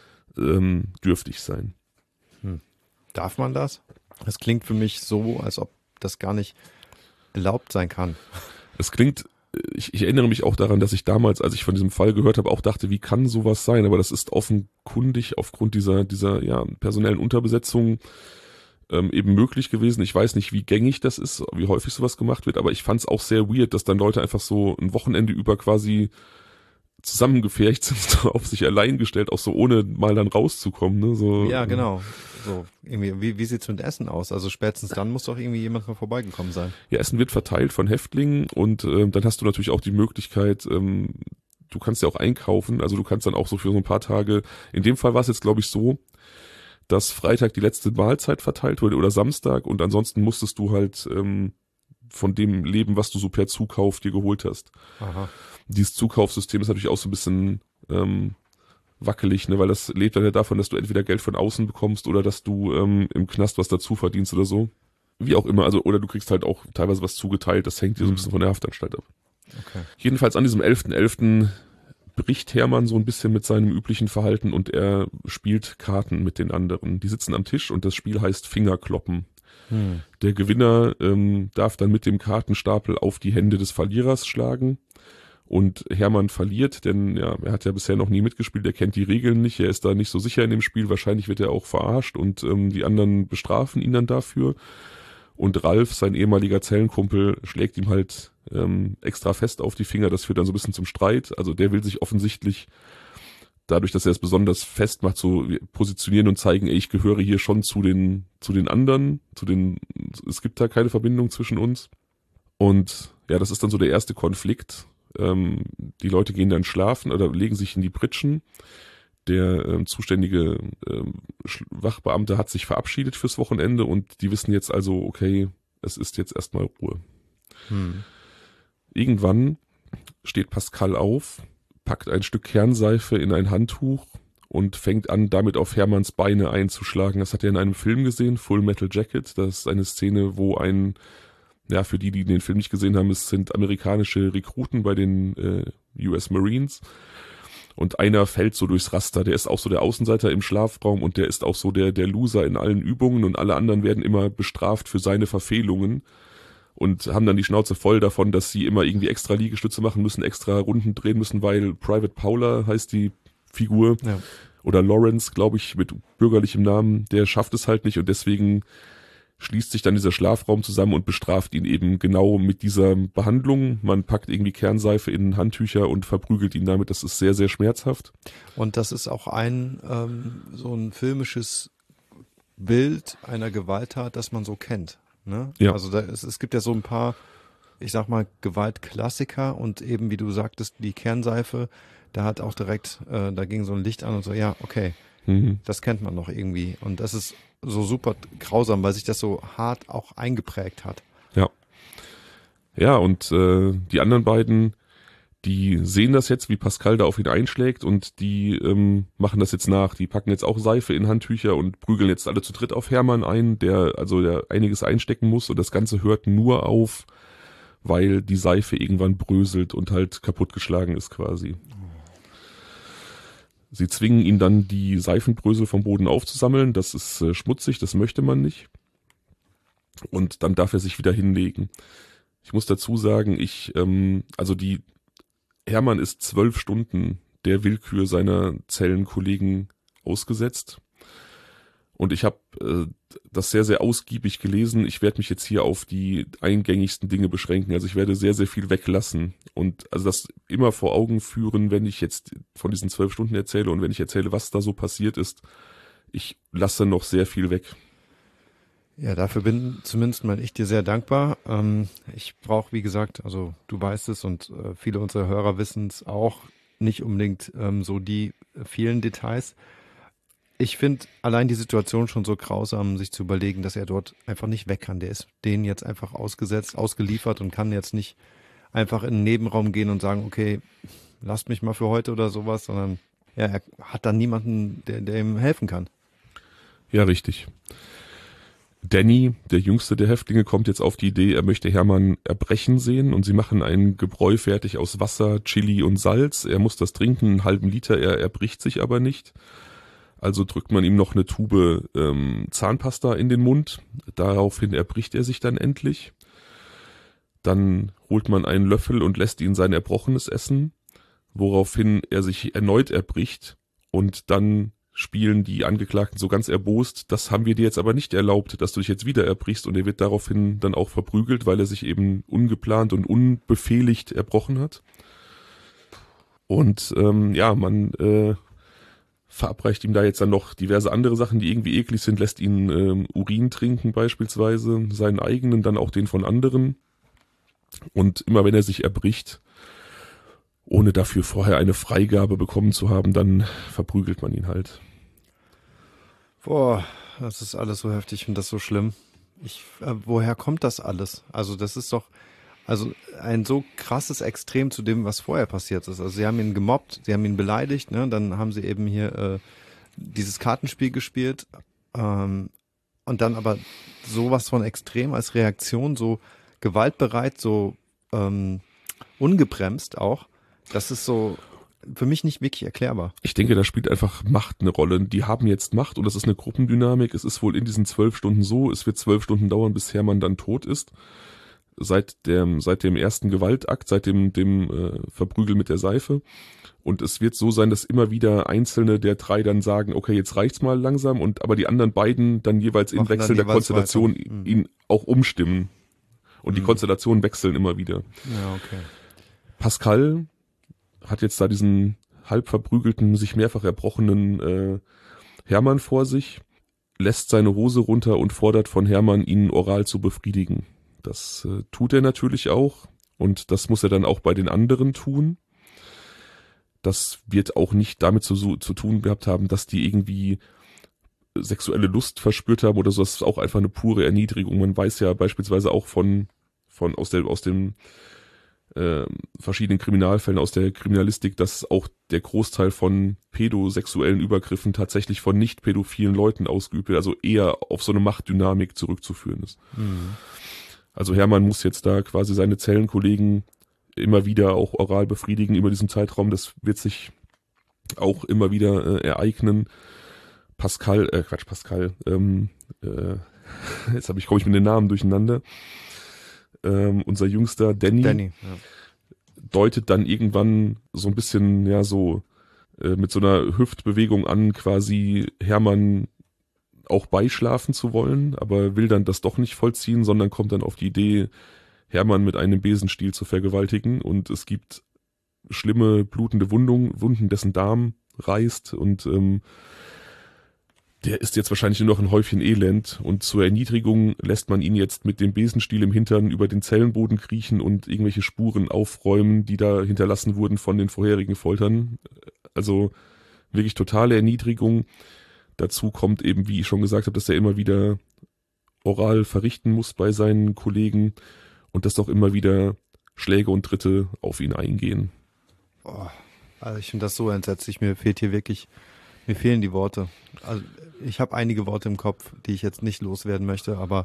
ähm, dürftig sein. Hm. Darf man das? Das klingt für mich so, als ob das gar nicht erlaubt sein kann. Es klingt, ich, ich erinnere mich auch daran, dass ich damals, als ich von diesem Fall gehört habe, auch dachte, wie kann sowas sein? Aber das ist offenkundig aufgrund dieser, dieser ja, personellen Unterbesetzung Ähm, eben möglich gewesen. Ich weiß nicht, wie gängig das ist, wie häufig sowas gemacht wird, aber ich fand es auch sehr weird, dass dann Leute einfach so ein Wochenende über quasi zusammengefercht sind, auf sich allein gestellt, auch so ohne mal dann rauszukommen. Ne? So, ja, genau. So, irgendwie, wie, wie sieht's mit Essen aus? Also spätestens dann muss doch irgendwie jemand mal vorbeigekommen sein. Ja, Essen wird verteilt von Häftlingen und ähm, dann hast du natürlich auch die Möglichkeit, ähm, du kannst ja auch einkaufen, also du kannst dann auch so für so ein paar Tage, in dem Fall war es jetzt glaube ich so, dass Freitag die letzte Mahlzeit verteilt wurde oder Samstag und ansonsten musstest du halt ähm, von dem leben, was du so per Zukauf dir geholt hast. Aha. Dieses Zukaufssystem ist natürlich auch so ein bisschen ähm, wackelig, ne, weil das lebt dann ja davon, dass du entweder Geld von außen bekommst oder dass du ähm, im Knast was dazu verdienst oder so. Wie auch immer, also oder du kriegst halt auch teilweise was zugeteilt, das hängt dir so ein bisschen von der Haftanstalt ab. Okay. Jedenfalls an diesem elften elften bricht Hermann so ein bisschen mit seinem üblichen Verhalten und er spielt Karten mit den anderen. Die sitzen am Tisch und das Spiel heißt Fingerkloppen. Hm. Der Gewinner ähm, darf dann mit dem Kartenstapel auf die Hände des Verlierers schlagen und Hermann verliert, denn ja, er hat ja bisher noch nie mitgespielt, er kennt die Regeln nicht, er ist da nicht so sicher in dem Spiel, wahrscheinlich wird er auch verarscht und ähm, die anderen bestrafen ihn dann dafür. Und Ralf, sein ehemaliger Zellenkumpel, schlägt ihm halt ähm, extra fest auf die Finger. Das führt dann so ein bisschen zum Streit. Also der will sich offensichtlich, dadurch, dass er es besonders fest macht, so positionieren und zeigen, ey, ich gehöre hier schon zu den zu den anderen, zu den, es gibt da keine Verbindung zwischen uns. Und ja, das ist dann so der erste Konflikt. Ähm, die Leute gehen dann schlafen oder legen sich in die Pritschen. Der ähm, zuständige ähm, Wachbeamte hat sich verabschiedet fürs Wochenende und die wissen jetzt also, okay, es ist jetzt erstmal Ruhe. Hm. Irgendwann steht Pascal auf, packt ein Stück Kernseife in ein Handtuch und fängt an, damit auf Hermanns Beine einzuschlagen. Das hat er in einem Film gesehen, Full Metal Jacket. Das ist eine Szene, wo ein, ja, für die, die den Film nicht gesehen haben, es sind amerikanische Rekruten bei den äh, U S Marines. Und einer fällt so durchs Raster, der ist auch so der Außenseiter im Schlafraum und der ist auch so der, der Loser in allen Übungen und alle anderen werden immer bestraft für seine Verfehlungen und haben dann die Schnauze voll davon, dass sie immer irgendwie extra Liegestütze machen müssen, extra Runden drehen müssen, weil Private Paula heißt die Figur, ja. Oder Lawrence, glaube ich, mit bürgerlichem Namen, der schafft es halt nicht und deswegen schließt sich dann dieser Schlafraum zusammen und bestraft ihn eben genau mit dieser Behandlung. Man packt irgendwie Kernseife in Handtücher und verprügelt ihn damit. Das ist sehr, sehr schmerzhaft. Und das ist auch ein ähm, so ein filmisches Bild einer Gewalttat, das man so kennt. Ne? Ja. Also da, es, es gibt ja so ein paar, ich sag mal, Gewaltklassiker und eben, wie du sagtest, die Kernseife, da hat auch direkt, äh, da ging so ein Licht an und so, ja, okay, mhm. Das kennt man noch irgendwie. Und das ist so super grausam, weil sich das so hart auch eingeprägt hat. Ja. Ja, und äh, die anderen beiden, die sehen das jetzt, wie Pascal da auf ihn einschlägt und die ähm, machen das jetzt nach. Die packen jetzt auch Seife in Handtücher und prügeln jetzt alle zu dritt auf Hermann ein, der also der einiges einstecken muss und das Ganze hört nur auf, weil die Seife irgendwann bröselt und halt kaputtgeschlagen ist quasi. Sie zwingen ihn dann, die Seifenbrösel vom Boden aufzusammeln. Das ist äh, schmutzig, das möchte man nicht. Und dann darf er sich wieder hinlegen. Ich muss dazu sagen, ich, ähm, also die, Hermann ist zwölf Stunden der Willkür seiner Zellenkollegen ausgesetzt. Und ich habe äh, das sehr, sehr ausgiebig gelesen. Ich werde mich jetzt hier auf die eingängigsten Dinge beschränken. Also ich werde sehr, sehr viel weglassen. Und also das immer vor Augen führen, wenn ich jetzt von diesen zwölf Stunden erzähle und wenn ich erzähle, was da so passiert ist. Ich lasse noch sehr viel weg. Ja, dafür bin zumindest mal ich dir sehr dankbar. Ähm, ich brauche, wie gesagt, also du weißt es und äh, viele unserer Hörer wissen es auch, nicht unbedingt ähm, so die äh, vielen Details. Ich finde allein die Situation schon so grausam, sich zu überlegen, dass er dort einfach nicht weg kann. Der ist denen jetzt einfach ausgesetzt, ausgeliefert und kann jetzt nicht einfach in den Nebenraum gehen und sagen, okay, lasst mich mal für heute oder sowas, sondern ja, er hat dann niemanden, der, der ihm helfen kann. Ja, richtig. Danny, der jüngste der Häftlinge, kommt jetzt auf die Idee, er möchte Hermann erbrechen sehen und sie machen ein Gebräu fertig aus Wasser, Chili und Salz. Er muss das trinken, einen halben Liter, er erbricht sich aber nicht. Also drückt man ihm noch eine Tube ähm, Zahnpasta in den Mund. Daraufhin erbricht er sich dann endlich. Dann holt man einen Löffel und lässt ihn sein Erbrochenes essen, woraufhin er sich erneut erbricht. Und dann spielen die Angeklagten so ganz erbost, das haben wir dir jetzt aber nicht erlaubt, dass du dich jetzt wieder erbrichst. Und er wird daraufhin dann auch verprügelt, weil er sich eben ungeplant und unbefehligt erbrochen hat. Und ähm, ja, man... Äh, verabreicht ihm da jetzt dann noch diverse andere Sachen, die irgendwie eklig sind, lässt ihn ähm, Urin trinken beispielsweise, seinen eigenen, dann auch den von anderen. Und immer wenn er sich erbricht, ohne dafür vorher eine Freigabe bekommen zu haben, dann verprügelt man ihn halt. Boah, das ist alles so heftig, ich finde das so schlimm. Ich, äh, woher kommt das alles? Also das ist doch also ein so krasses Extrem zu dem, was vorher passiert ist. Also sie haben ihn gemobbt, sie haben ihn beleidigt, ne? Dann haben sie eben hier äh, dieses Kartenspiel gespielt ähm, und dann aber sowas von extrem als Reaktion, so gewaltbereit, so ähm, ungebremst auch. Das ist so für mich nicht wirklich erklärbar. Ich denke, da spielt einfach Macht eine Rolle. Die haben jetzt Macht und das ist eine Gruppendynamik. Es ist wohl in diesen zwölf Stunden so, es wird zwölf Stunden dauern, bis Hermann dann tot ist. Seit dem, seit dem ersten Gewaltakt, seit dem, dem äh, Verprügel mit der Seife. Und es wird so sein, dass immer wieder einzelne der drei dann sagen, okay, jetzt reicht's mal langsam, und aber die anderen beiden dann jeweils in wechselnder Konstellation mhm. ihn auch umstimmen. Und mhm. die Konstellationen wechseln immer wieder. Ja, okay. Pascal hat jetzt da diesen halb verprügelten, sich mehrfach erbrochenen äh, Hermann vor sich, lässt seine Hose runter und fordert von Hermann, ihn oral zu befriedigen. Das äh, tut er natürlich auch Und das muss er dann auch bei den anderen tun. Das wird auch nicht damit zu, zu tun gehabt haben, dass die irgendwie sexuelle Lust verspürt haben oder so. Das ist auch einfach eine pure Erniedrigung. Man weiß ja beispielsweise auch von, von aus der, aus den äh, verschiedenen Kriminalfällen aus der Kriminalistik, dass auch der Großteil von pädosexuellen Übergriffen tatsächlich von nicht pädophilen Leuten ausgeübt wird, also eher auf so eine Machtdynamik zurückzuführen ist. Mhm. Also Hermann muss jetzt da quasi seine Zellenkollegen immer wieder auch oral befriedigen über diesen Zeitraum. Das wird sich auch immer wieder äh, ereignen. Pascal, äh, Quatsch, Pascal, ähm, äh, jetzt habe ich, komme ich mit den Namen durcheinander. Ähm, unser Jüngster, Danny, Danny ja. deutet dann irgendwann so ein bisschen, ja, so äh, mit so einer Hüftbewegung an, quasi Hermann auch beischlafen zu wollen, aber will dann das doch nicht vollziehen, sondern kommt dann auf die Idee, Hermann mit einem Besenstiel zu vergewaltigen, und es gibt schlimme, blutende Wundungen, Wunden, dessen Darm reißt, und ähm, der ist jetzt wahrscheinlich nur noch ein Häufchen Elend, und zur Erniedrigung lässt man ihn jetzt mit dem Besenstiel im Hintern über den Zellenboden kriechen und irgendwelche Spuren aufräumen, die da hinterlassen wurden von den vorherigen Foltern. Also wirklich totale Erniedrigung. Dazu kommt eben, wie ich schon gesagt habe, dass er immer wieder oral verrichten muss bei seinen Kollegen und dass auch immer wieder Schläge und Tritte auf ihn eingehen. Oh, also ich finde das so entsetzlich. Mir fehlt hier wirklich, mir fehlen die Worte. Also ich habe einige Worte im Kopf, die ich jetzt nicht loswerden möchte, aber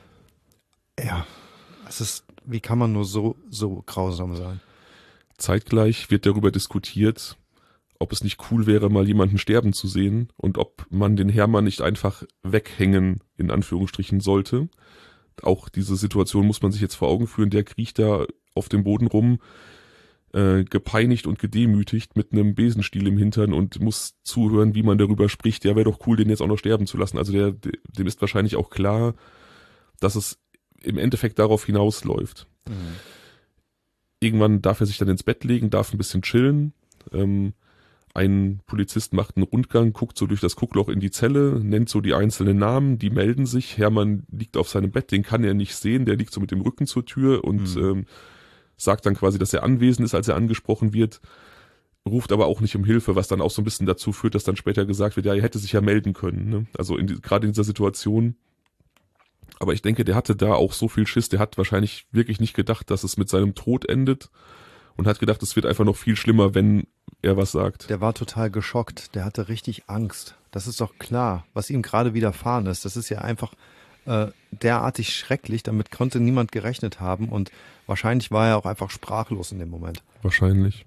ja, es ist, wie kann man nur so, so grausam sein? Zeitgleich wird darüber diskutiert, ob es nicht cool wäre, mal jemanden sterben zu sehen und ob man den Hermann nicht einfach weghängen, in Anführungsstrichen, sollte. Auch diese Situation muss man sich jetzt vor Augen führen. Der kriecht da auf dem Boden rum, äh, gepeinigt und gedemütigt mit einem Besenstiel im Hintern und muss zuhören, wie man darüber spricht. Ja, wäre doch cool, den jetzt auch noch sterben zu lassen. Also der, dem ist wahrscheinlich auch klar, dass es im Endeffekt darauf hinausläuft. Mhm. Irgendwann darf er sich dann ins Bett legen, darf ein bisschen chillen. Ähm, Ein Polizist macht einen Rundgang, guckt so durch das Guckloch in die Zelle, nennt so die einzelnen Namen, die melden sich. Hermann liegt auf seinem Bett, den kann er nicht sehen, der liegt so mit dem Rücken zur Tür und mhm. ähm, sagt dann quasi, dass er anwesend ist, als er angesprochen wird, ruft aber auch nicht um Hilfe, was dann auch so ein bisschen dazu führt, dass dann später gesagt wird, ja, er hätte sich ja melden können, ne? Also in die, gerade in dieser Situation. Aber ich denke, der hatte da auch so viel Schiss, der hat wahrscheinlich wirklich nicht gedacht, dass es mit seinem Tod endet. Und hat gedacht, es wird einfach noch viel schlimmer, wenn er was sagt. Der war total geschockt. Der hatte richtig Angst. Das ist doch klar, was ihm gerade widerfahren ist. Das ist ja einfach äh, derartig schrecklich. Damit konnte niemand gerechnet haben. Und wahrscheinlich war er auch einfach sprachlos in dem Moment. Wahrscheinlich.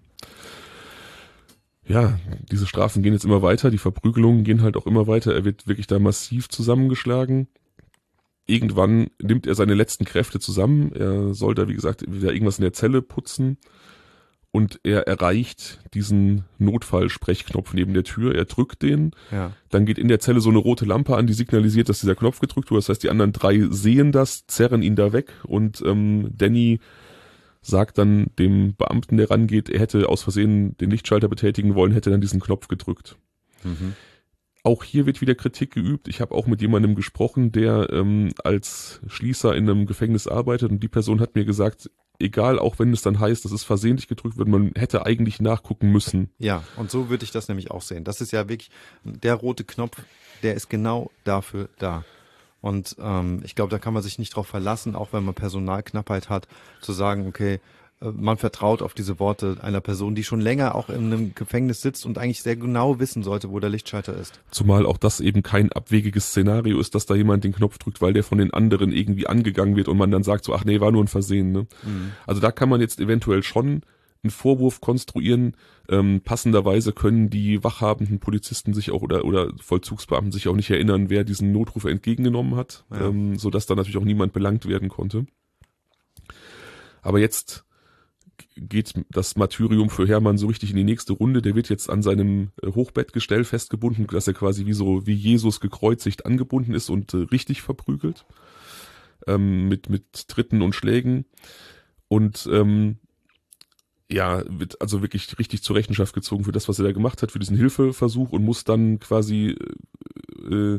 Ja, diese Strafen gehen jetzt immer weiter. Die Verprügelungen gehen halt auch immer weiter. Er wird wirklich da massiv zusammengeschlagen. Irgendwann nimmt er seine letzten Kräfte zusammen. Er soll da, wie gesagt, wieder irgendwas in der Zelle putzen. Und er erreicht diesen Notfallsprechknopf neben der Tür. Er drückt den. Ja. Dann geht in der Zelle so eine rote Lampe an, die signalisiert, dass dieser Knopf gedrückt wurde. Das heißt, die anderen drei sehen das, zerren ihn da weg. Und ähm, Danny sagt dann dem Beamten, der rangeht, er hätte aus Versehen den Lichtschalter betätigen wollen, hätte dann diesen Knopf gedrückt. Mhm. Auch hier wird wieder Kritik geübt. Ich habe auch mit jemandem gesprochen, der ähm, als Schließer in einem Gefängnis arbeitet. Und die Person hat mir gesagt, egal, auch wenn es dann heißt, dass es versehentlich gedrückt wird, man hätte eigentlich nachgucken müssen. Ja, und so würde ich das nämlich auch sehen. Das ist ja wirklich, der rote Knopf, der ist genau dafür da. Und ähm, ich glaube, da kann man sich nicht drauf verlassen, auch wenn man Personalknappheit hat, zu sagen, okay, äh, man vertraut auf diese Worte einer Person, die schon länger auch in einem Gefängnis sitzt und eigentlich sehr genau wissen sollte, wo der Lichtschalter ist. Zumal auch das eben kein abwegiges Szenario ist, dass da jemand den Knopf drückt, weil der von den anderen irgendwie angegangen wird und man dann sagt so, ach nee, war nur ein Versehen. Ne? Mhm. Also da kann man jetzt eventuell schon einen Vorwurf konstruieren. Ähm, passenderweise können die wachhabenden Polizisten sich auch oder oder Vollzugsbeamten sich auch nicht erinnern, wer diesen Notruf entgegengenommen hat, ja. ähm, sodass da natürlich auch niemand belangt werden konnte. Aber jetzt geht das Martyrium für Hermann so richtig in die nächste Runde. Der wird jetzt an seinem Hochbettgestell festgebunden, dass er quasi wie so wie Jesus gekreuzigt angebunden ist und äh, richtig verprügelt ähm, mit mit Tritten und Schlägen und ähm, ja, wird also wirklich richtig zur Rechenschaft gezogen für das, was er da gemacht hat, für diesen Hilfeversuch und muss dann quasi, äh, äh,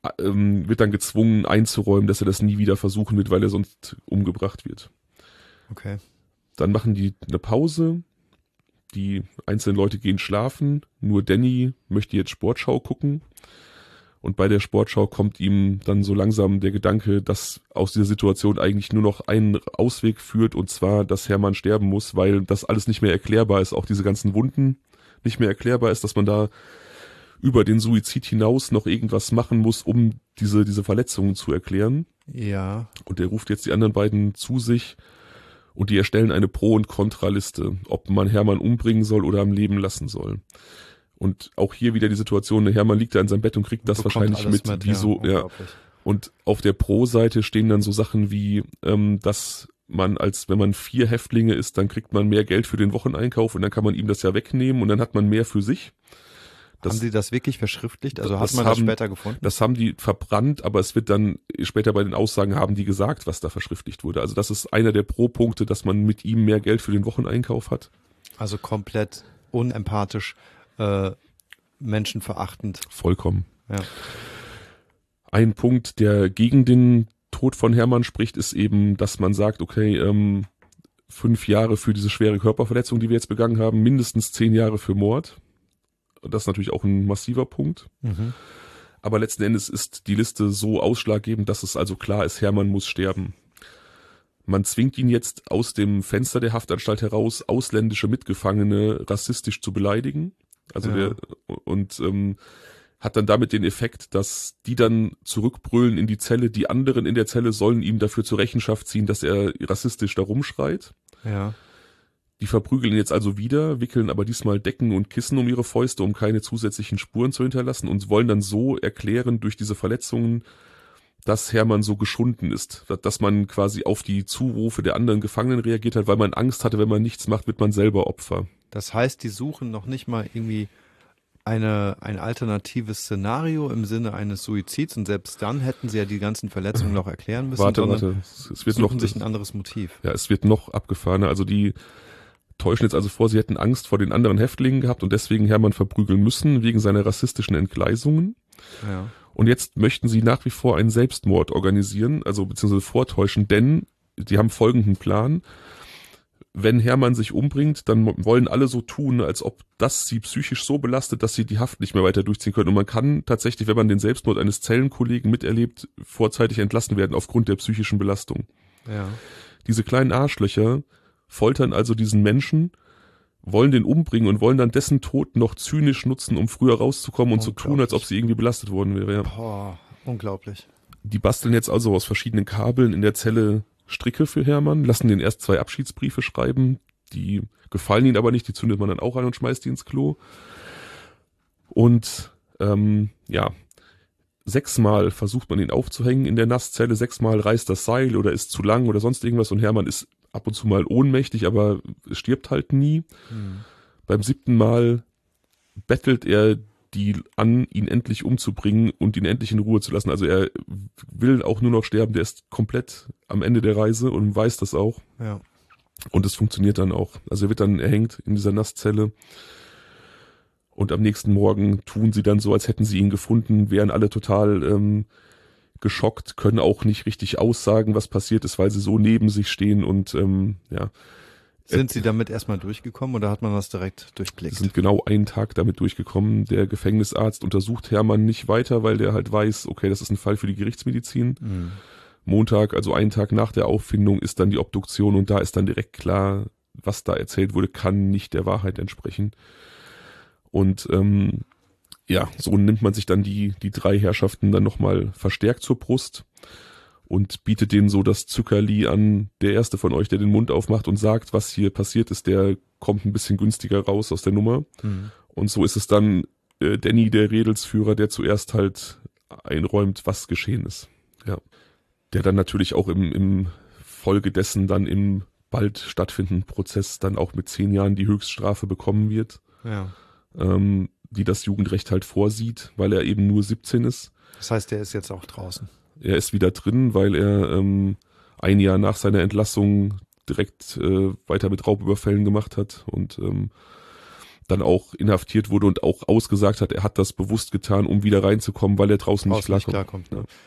wird dann gezwungen einzuräumen, dass er das nie wieder versuchen wird, weil er sonst umgebracht wird. Okay. Dann machen die eine Pause. Die einzelnen Leute gehen schlafen. Nur Danny möchte jetzt Sportschau gucken. Und bei der Sportschau kommt ihm dann so langsam der Gedanke, dass aus dieser Situation eigentlich nur noch ein Ausweg führt, und zwar, dass Hermann sterben muss, weil das alles nicht mehr erklärbar ist, auch diese ganzen Wunden nicht mehr erklärbar ist, dass man da über den Suizid hinaus noch irgendwas machen muss, um diese, diese Verletzungen zu erklären. Ja. Und er ruft jetzt die anderen beiden zu sich und die erstellen eine Pro- und Kontraliste, ob man Hermann umbringen soll oder am Leben lassen soll. Und auch hier wieder die Situation, der Hermann liegt da in seinem Bett und kriegt das Bekommt wahrscheinlich mit, mit, wieso, ja, ja. Und auf der Pro-Seite stehen dann so Sachen wie, ähm, dass man als, wenn man vier Häftlinge ist, dann kriegt man mehr Geld für den Wocheneinkauf und dann kann man ihm das ja wegnehmen und dann hat man mehr für sich. Das, haben Sie das wirklich verschriftlicht? Also das hat man haben, das später gefunden? Das haben die verbrannt, aber es wird dann später bei den Aussagen haben die gesagt, was da verschriftlicht wurde. Also das ist einer der Pro-Punkte, dass man mit ihm mehr Geld für den Wocheneinkauf hat. Also komplett unempathisch, äh, menschenverachtend. Vollkommen. Ja. Ein Punkt, der gegen den Tod von Hermann spricht, ist eben, dass man sagt, okay, ähm, fünf Jahre für diese schwere Körperverletzung, die wir jetzt begangen haben, mindestens zehn Jahre für Mord. Das ist natürlich auch ein massiver Punkt. Mhm. Aber letzten Endes ist die Liste so ausschlaggebend, dass es also klar ist, Hermann muss sterben. Man zwingt ihn jetzt aus dem Fenster der Haftanstalt heraus, ausländische Mitgefangene rassistisch zu beleidigen. Also Ja. der, und ähm, hat dann damit den Effekt, dass die dann zurückbrüllen in die Zelle, die anderen in der Zelle sollen ihm dafür zur Rechenschaft ziehen, dass er rassistisch da rumschreit. Ja. Die verprügeln ihn jetzt also wieder, wickeln aber diesmal Decken und Kissen um ihre Fäuste, um keine zusätzlichen Spuren zu hinterlassen und wollen dann so erklären durch diese Verletzungen, dass Hermann so geschunden ist, dass man quasi auf die Zurufe der anderen Gefangenen reagiert hat, weil man Angst hatte, wenn man nichts macht, wird man selber Opfer. Das heißt, die suchen noch nicht mal irgendwie eine, ein alternatives Szenario im Sinne eines Suizids und selbst dann hätten sie ja die ganzen Verletzungen noch erklären müssen. Warte, sondern warte, es wird suchen noch sich ein anderes Motiv. Ja, es wird noch abgefahrener. Also die täuschen jetzt also vor, sie hätten Angst vor den anderen Häftlingen gehabt und deswegen Hermann verprügeln müssen, wegen seiner rassistischen Entgleisungen. Ja. Und jetzt möchten sie nach wie vor einen Selbstmord organisieren, also beziehungsweise vortäuschen, denn sie haben folgenden Plan. Wenn Hermann sich umbringt, dann wollen alle so tun, als ob das sie psychisch so belastet, dass sie die Haft nicht mehr weiter durchziehen können. Und man kann tatsächlich, wenn man den Selbstmord eines Zellenkollegen miterlebt, vorzeitig entlassen werden aufgrund der psychischen Belastung. Ja. Diese kleinen Arschlöcher foltern also diesen Menschen, wollen den umbringen und wollen dann dessen Tod noch zynisch nutzen, um früher rauszukommen und zu tun, als ob sie irgendwie belastet worden wäre. Ja. Boah, unglaublich. Die basteln jetzt also aus verschiedenen Kabeln in der Zelle Stricke für Hermann, lassen den erst zwei Abschiedsbriefe schreiben, die gefallen ihnen aber nicht, die zündet man dann auch an und schmeißt die ins Klo. Und ähm, ja, sechsmal versucht man ihn aufzuhängen in der Nasszelle, sechsmal reißt das Seil oder ist zu lang oder sonst irgendwas und Hermann ist ab und zu mal ohnmächtig, aber stirbt halt nie. Hm. Beim siebten Mal bettelt er die an, ihn endlich umzubringen und ihn endlich in Ruhe zu lassen. Also er will auch nur noch sterben, der ist komplett am Ende der Reise und weiß das auch. Ja. Und es funktioniert dann auch. Also er wird dann erhängt in dieser Nasszelle und am nächsten Morgen tun sie dann so, als hätten sie ihn gefunden, wären alle total ähm, geschockt, können auch nicht richtig aussagen, was passiert ist, weil sie so neben sich stehen und ähm, ja. Sind Sie damit erstmal durchgekommen oder hat man das direkt durchblickt? Sie sind genau einen Tag damit durchgekommen. Der Gefängnisarzt untersucht Hermann nicht weiter, weil der halt weiß, okay, das ist ein Fall für die Gerichtsmedizin. Mhm. Montag, also einen Tag nach der Auffindung, ist dann die Obduktion und da ist dann direkt klar, was da erzählt wurde, kann nicht der Wahrheit entsprechen. Und ähm, ja, so nimmt man sich dann die, die drei Herrschaften dann nochmal verstärkt zur Brust und bietet denen so das Zuckerli an. Der erste von euch, der den Mund aufmacht und sagt, was hier passiert ist, der kommt ein bisschen günstiger raus aus der Nummer. Mhm. Und so ist es dann äh, Danny, der Redelsführer, der zuerst halt einräumt, was geschehen ist. Ja. Der dann natürlich auch im, im Folge dessen dann im bald stattfindenden Prozess dann auch mit zehn Jahren die Höchststrafe bekommen wird, Ja. ähm, die das Jugendrecht halt vorsieht, weil er eben nur siebzehn ist. Das heißt, der ist jetzt auch draußen. Er ist wieder drin, weil er ähm, ein Jahr nach seiner Entlassung direkt äh, weiter mit Raubüberfällen gemacht hat und ähm, dann auch inhaftiert wurde und auch ausgesagt hat, er hat das bewusst getan, um wieder reinzukommen, weil er draußen, Draußen nicht klarkommt. Nicht klarkommt ne?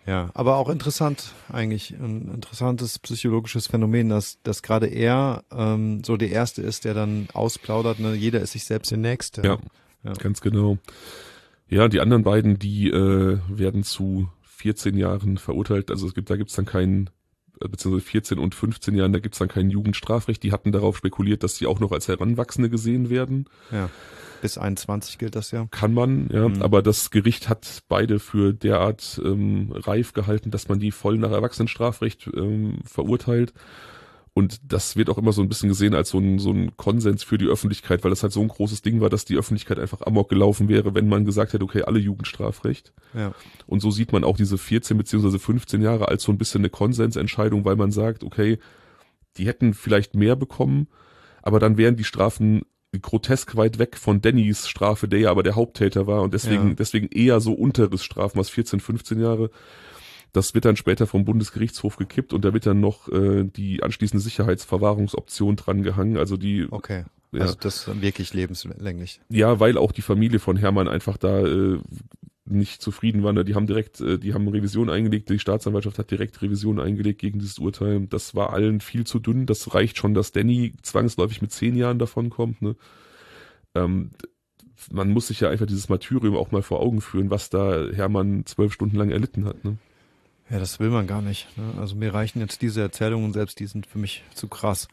Ja, aber auch interessant eigentlich, ein interessantes psychologisches Phänomen, dass, dass gerade er ähm, so der Erste ist, der dann ausplaudert, ne? Jeder ist sich selbst der Nächste. Ja, ja. Ganz genau. Ja, die anderen beiden, die äh, werden zu vierzehn Jahren verurteilt, also es gibt, da gibt's dann keinen, beziehungsweise vierzehn und fünfzehn Jahren, da gibt's dann kein Jugendstrafrecht, die hatten darauf spekuliert, dass sie auch noch als Heranwachsende gesehen werden. Ja. Bis einundzwanzig gilt das ja. Kann man, ja, mhm. aber das Gericht hat beide für derart ähm, reif gehalten, dass man die voll nach Erwachsenenstrafrecht ähm, verurteilt. Und das wird auch immer so ein bisschen gesehen als so ein, so ein Konsens für die Öffentlichkeit, weil das halt so ein großes Ding war, dass die Öffentlichkeit einfach amok gelaufen wäre, wenn man gesagt hätte, okay, alle Jugendstrafrecht. Ja. Und so sieht man auch diese vierzehn beziehungsweise fünfzehn Jahre als so ein bisschen eine Konsensentscheidung, weil man sagt, okay, die hätten vielleicht mehr bekommen, aber dann wären die Strafen grotesk weit weg von Dannys Strafe, der ja aber der Haupttäter war und deswegen ja. deswegen eher so unteres Strafen als vierzehn, fünfzehn Jahre. Das wird dann später vom Bundesgerichtshof gekippt und da wird dann noch äh, die anschließende Sicherheitsverwahrungsoption dran gehangen, also die Okay. Ja. Also das ist wirklich lebenslänglich. Ja, weil auch die Familie von Hermann einfach da äh, nicht zufrieden war. Die haben direkt, äh, die haben Revision eingelegt, die Staatsanwaltschaft hat direkt Revision eingelegt gegen dieses Urteil. Das war allen viel zu dünn. Das reicht schon, dass Danny zwangsläufig mit zehn Jahren davon kommt. Ne? Ähm, man muss sich ja einfach dieses Martyrium auch mal vor Augen führen, was da Hermann zwölf Stunden lang erlitten hat. Ne? Ja, das will man gar nicht. Ne? Also mir reichen jetzt diese Erzählungen, selbst die sind für mich zu krass.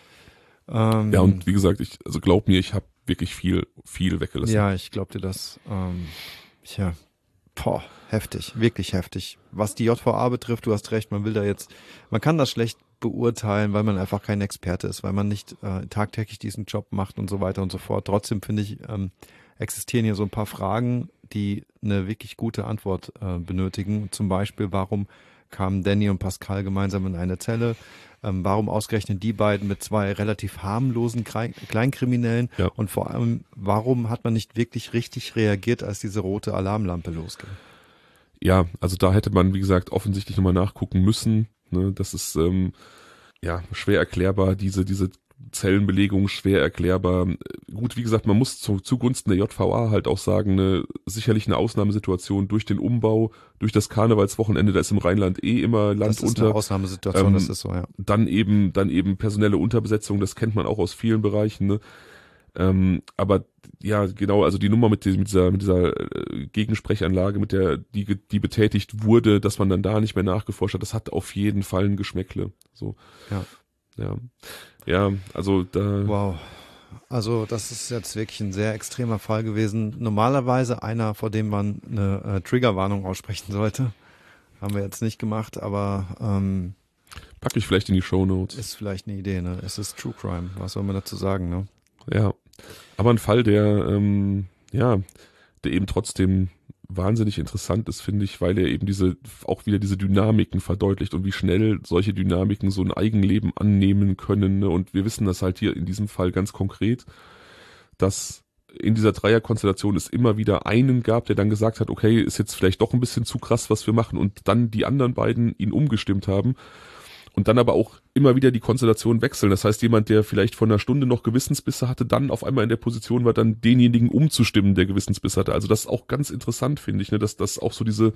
Ähm, ja, und wie gesagt, ich, also glaub mir, ich habe wirklich viel, viel weggelassen. Ja, ich glaub dir das. Ähm, tja, boah, heftig, wirklich heftig. Was die J V A betrifft, du hast recht, man will da jetzt, man kann das schlecht beurteilen, weil man einfach kein Experte ist, weil man nicht äh, tagtäglich diesen Job macht und so weiter und so fort. Trotzdem finde ich, ähm, existieren hier so ein paar Fragen, die eine wirklich gute Antwort äh, benötigen. Zum Beispiel, warum kamen Danny und Pascal gemeinsam in eine Zelle? Ähm, warum ausgerechnet die beiden mit zwei relativ harmlosen Kle- Kleinkriminellen? Ja. Und vor allem, warum hat man nicht wirklich richtig reagiert, als diese rote Alarmlampe losging? Ja, also da hätte man, wie gesagt, offensichtlich nochmal nachgucken müssen. Ne? Das ist ähm, ja schwer erklärbar, diese, diese Zellenbelegung schwer erklärbar. Gut, wie gesagt, man muss zu, zugunsten der J V A halt auch sagen, ne, sicherlich eine Ausnahmesituation durch den Umbau, durch das Karnevalswochenende, da ist im Rheinland eh immer Land das ist unter. Eine Ausnahmesituation, ähm, das ist so, ja. Dann eben, dann eben personelle Unterbesetzung, das kennt man auch aus vielen Bereichen, ne. Ähm, aber ja, genau, also die Nummer mit, die, mit dieser, mit dieser äh, Gegensprechanlage, mit der, die, die betätigt wurde, dass man dann da nicht mehr nachgeforscht hat, das hat auf jeden Fall ein Geschmäckle. So. Ja. Ja. Ja, also da. Wow. Also das ist jetzt wirklich ein sehr extremer Fall gewesen. Normalerweise einer, vor dem man eine äh, Triggerwarnung aussprechen sollte. Haben wir jetzt nicht gemacht, aber ähm, packe ich vielleicht in die Shownotes. Ist vielleicht eine Idee, ne? Es ist True Crime. Was soll man dazu sagen, ne? Ja. Aber ein Fall, der, ähm, ja, der eben trotzdem wahnsinnig interessant ist, finde ich, weil er eben diese, auch wieder diese Dynamiken verdeutlicht und wie schnell solche Dynamiken so ein Eigenleben annehmen können. Ne? Und wir wissen das halt hier in diesem Fall ganz konkret, dass in dieser Dreierkonstellation es immer wieder einen gab, der dann gesagt hat, okay, ist jetzt vielleicht doch ein bisschen zu krass, was wir machen, und dann die anderen beiden ihn umgestimmt haben. Und dann aber auch immer wieder die Konstellation wechseln. Das heißt, jemand, der vielleicht vor einer Stunde noch Gewissensbisse hatte, dann auf einmal in der Position war, dann denjenigen umzustimmen, der Gewissensbisse hatte. Also das ist auch ganz interessant, finde ich, ne? dass das auch so diese,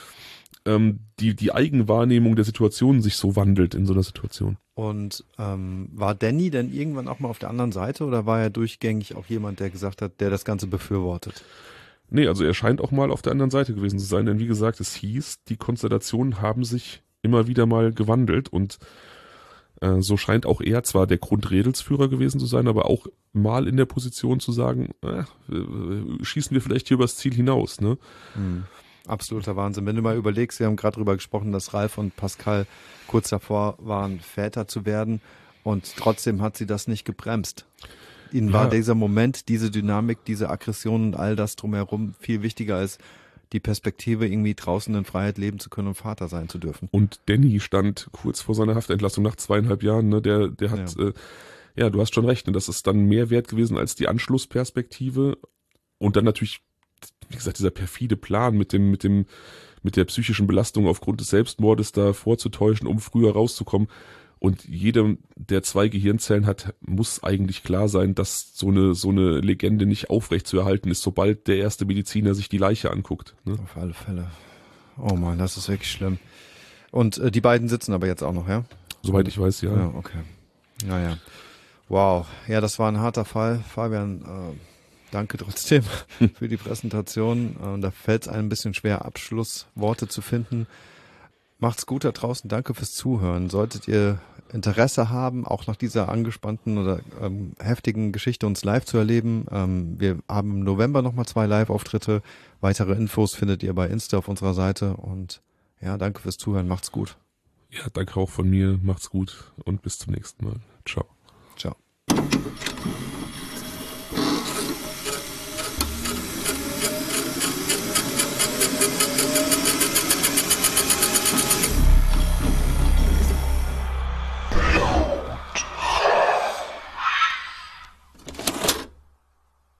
ähm, die, die Eigenwahrnehmung der Situation sich so wandelt in so einer Situation. Und ähm, war Danny denn irgendwann auch mal auf der anderen Seite oder war er durchgängig auch jemand, der gesagt hat, der das Ganze befürwortet? Nee, also er scheint auch mal auf der anderen Seite gewesen zu sein, denn wie gesagt, es hieß, die Konstellationen haben sich immer wieder mal gewandelt und äh, so scheint auch er zwar der Grundredelsführer gewesen zu sein, aber auch mal in der Position zu sagen, äh, äh, schießen wir vielleicht hier übers Ziel hinaus, ne? Mhm. Absoluter Wahnsinn. Wenn du mal überlegst, wir haben gerade darüber gesprochen, dass Ralf und Pascal kurz davor waren, Väter zu werden und trotzdem hat sie das nicht gebremst. Ihnen Ja. war dieser Moment, diese Dynamik, diese Aggression und all das drumherum viel wichtiger als die Perspektive, irgendwie draußen in Freiheit leben zu können und Vater sein zu dürfen. Und Danny stand kurz vor seiner Haftentlassung nach zweieinhalb Jahren, ne, der, der hat, ja, äh, ja du hast schon recht, ne, das ist dann mehr wert gewesen als die Anschlussperspektive und dann natürlich, wie gesagt, dieser perfide Plan mit dem, mit dem, mit der psychischen Belastung aufgrund des Selbstmordes da vorzutäuschen, um früher rauszukommen. Und jedem, der zwei Gehirnzellen hat, muss eigentlich klar sein, dass so eine, so eine Legende nicht aufrecht zu erhalten ist, sobald der erste Mediziner sich die Leiche anguckt. Ne? Auf alle Fälle. Oh Mann, das ist wirklich schlimm. Und äh, die beiden sitzen aber jetzt auch noch, ja? Soweit ich weiß, ja. Ja, okay. Ja, ja. Wow. Ja, das war ein harter Fall. Fabian, äh, danke trotzdem für die Präsentation. Äh, da fällt es einem ein bisschen schwer, Abschlussworte zu finden. Macht's gut da draußen. Danke fürs Zuhören. Solltet ihr Interesse haben, auch nach dieser angespannten oder ähm, heftigen Geschichte uns live zu erleben, ähm, wir haben im November nochmal zwei Live-Auftritte. Weitere Infos findet ihr bei Insta auf unserer Seite. Und ja, danke fürs Zuhören. Macht's gut. Ja, danke auch von mir. Macht's gut und bis zum nächsten Mal. Ciao.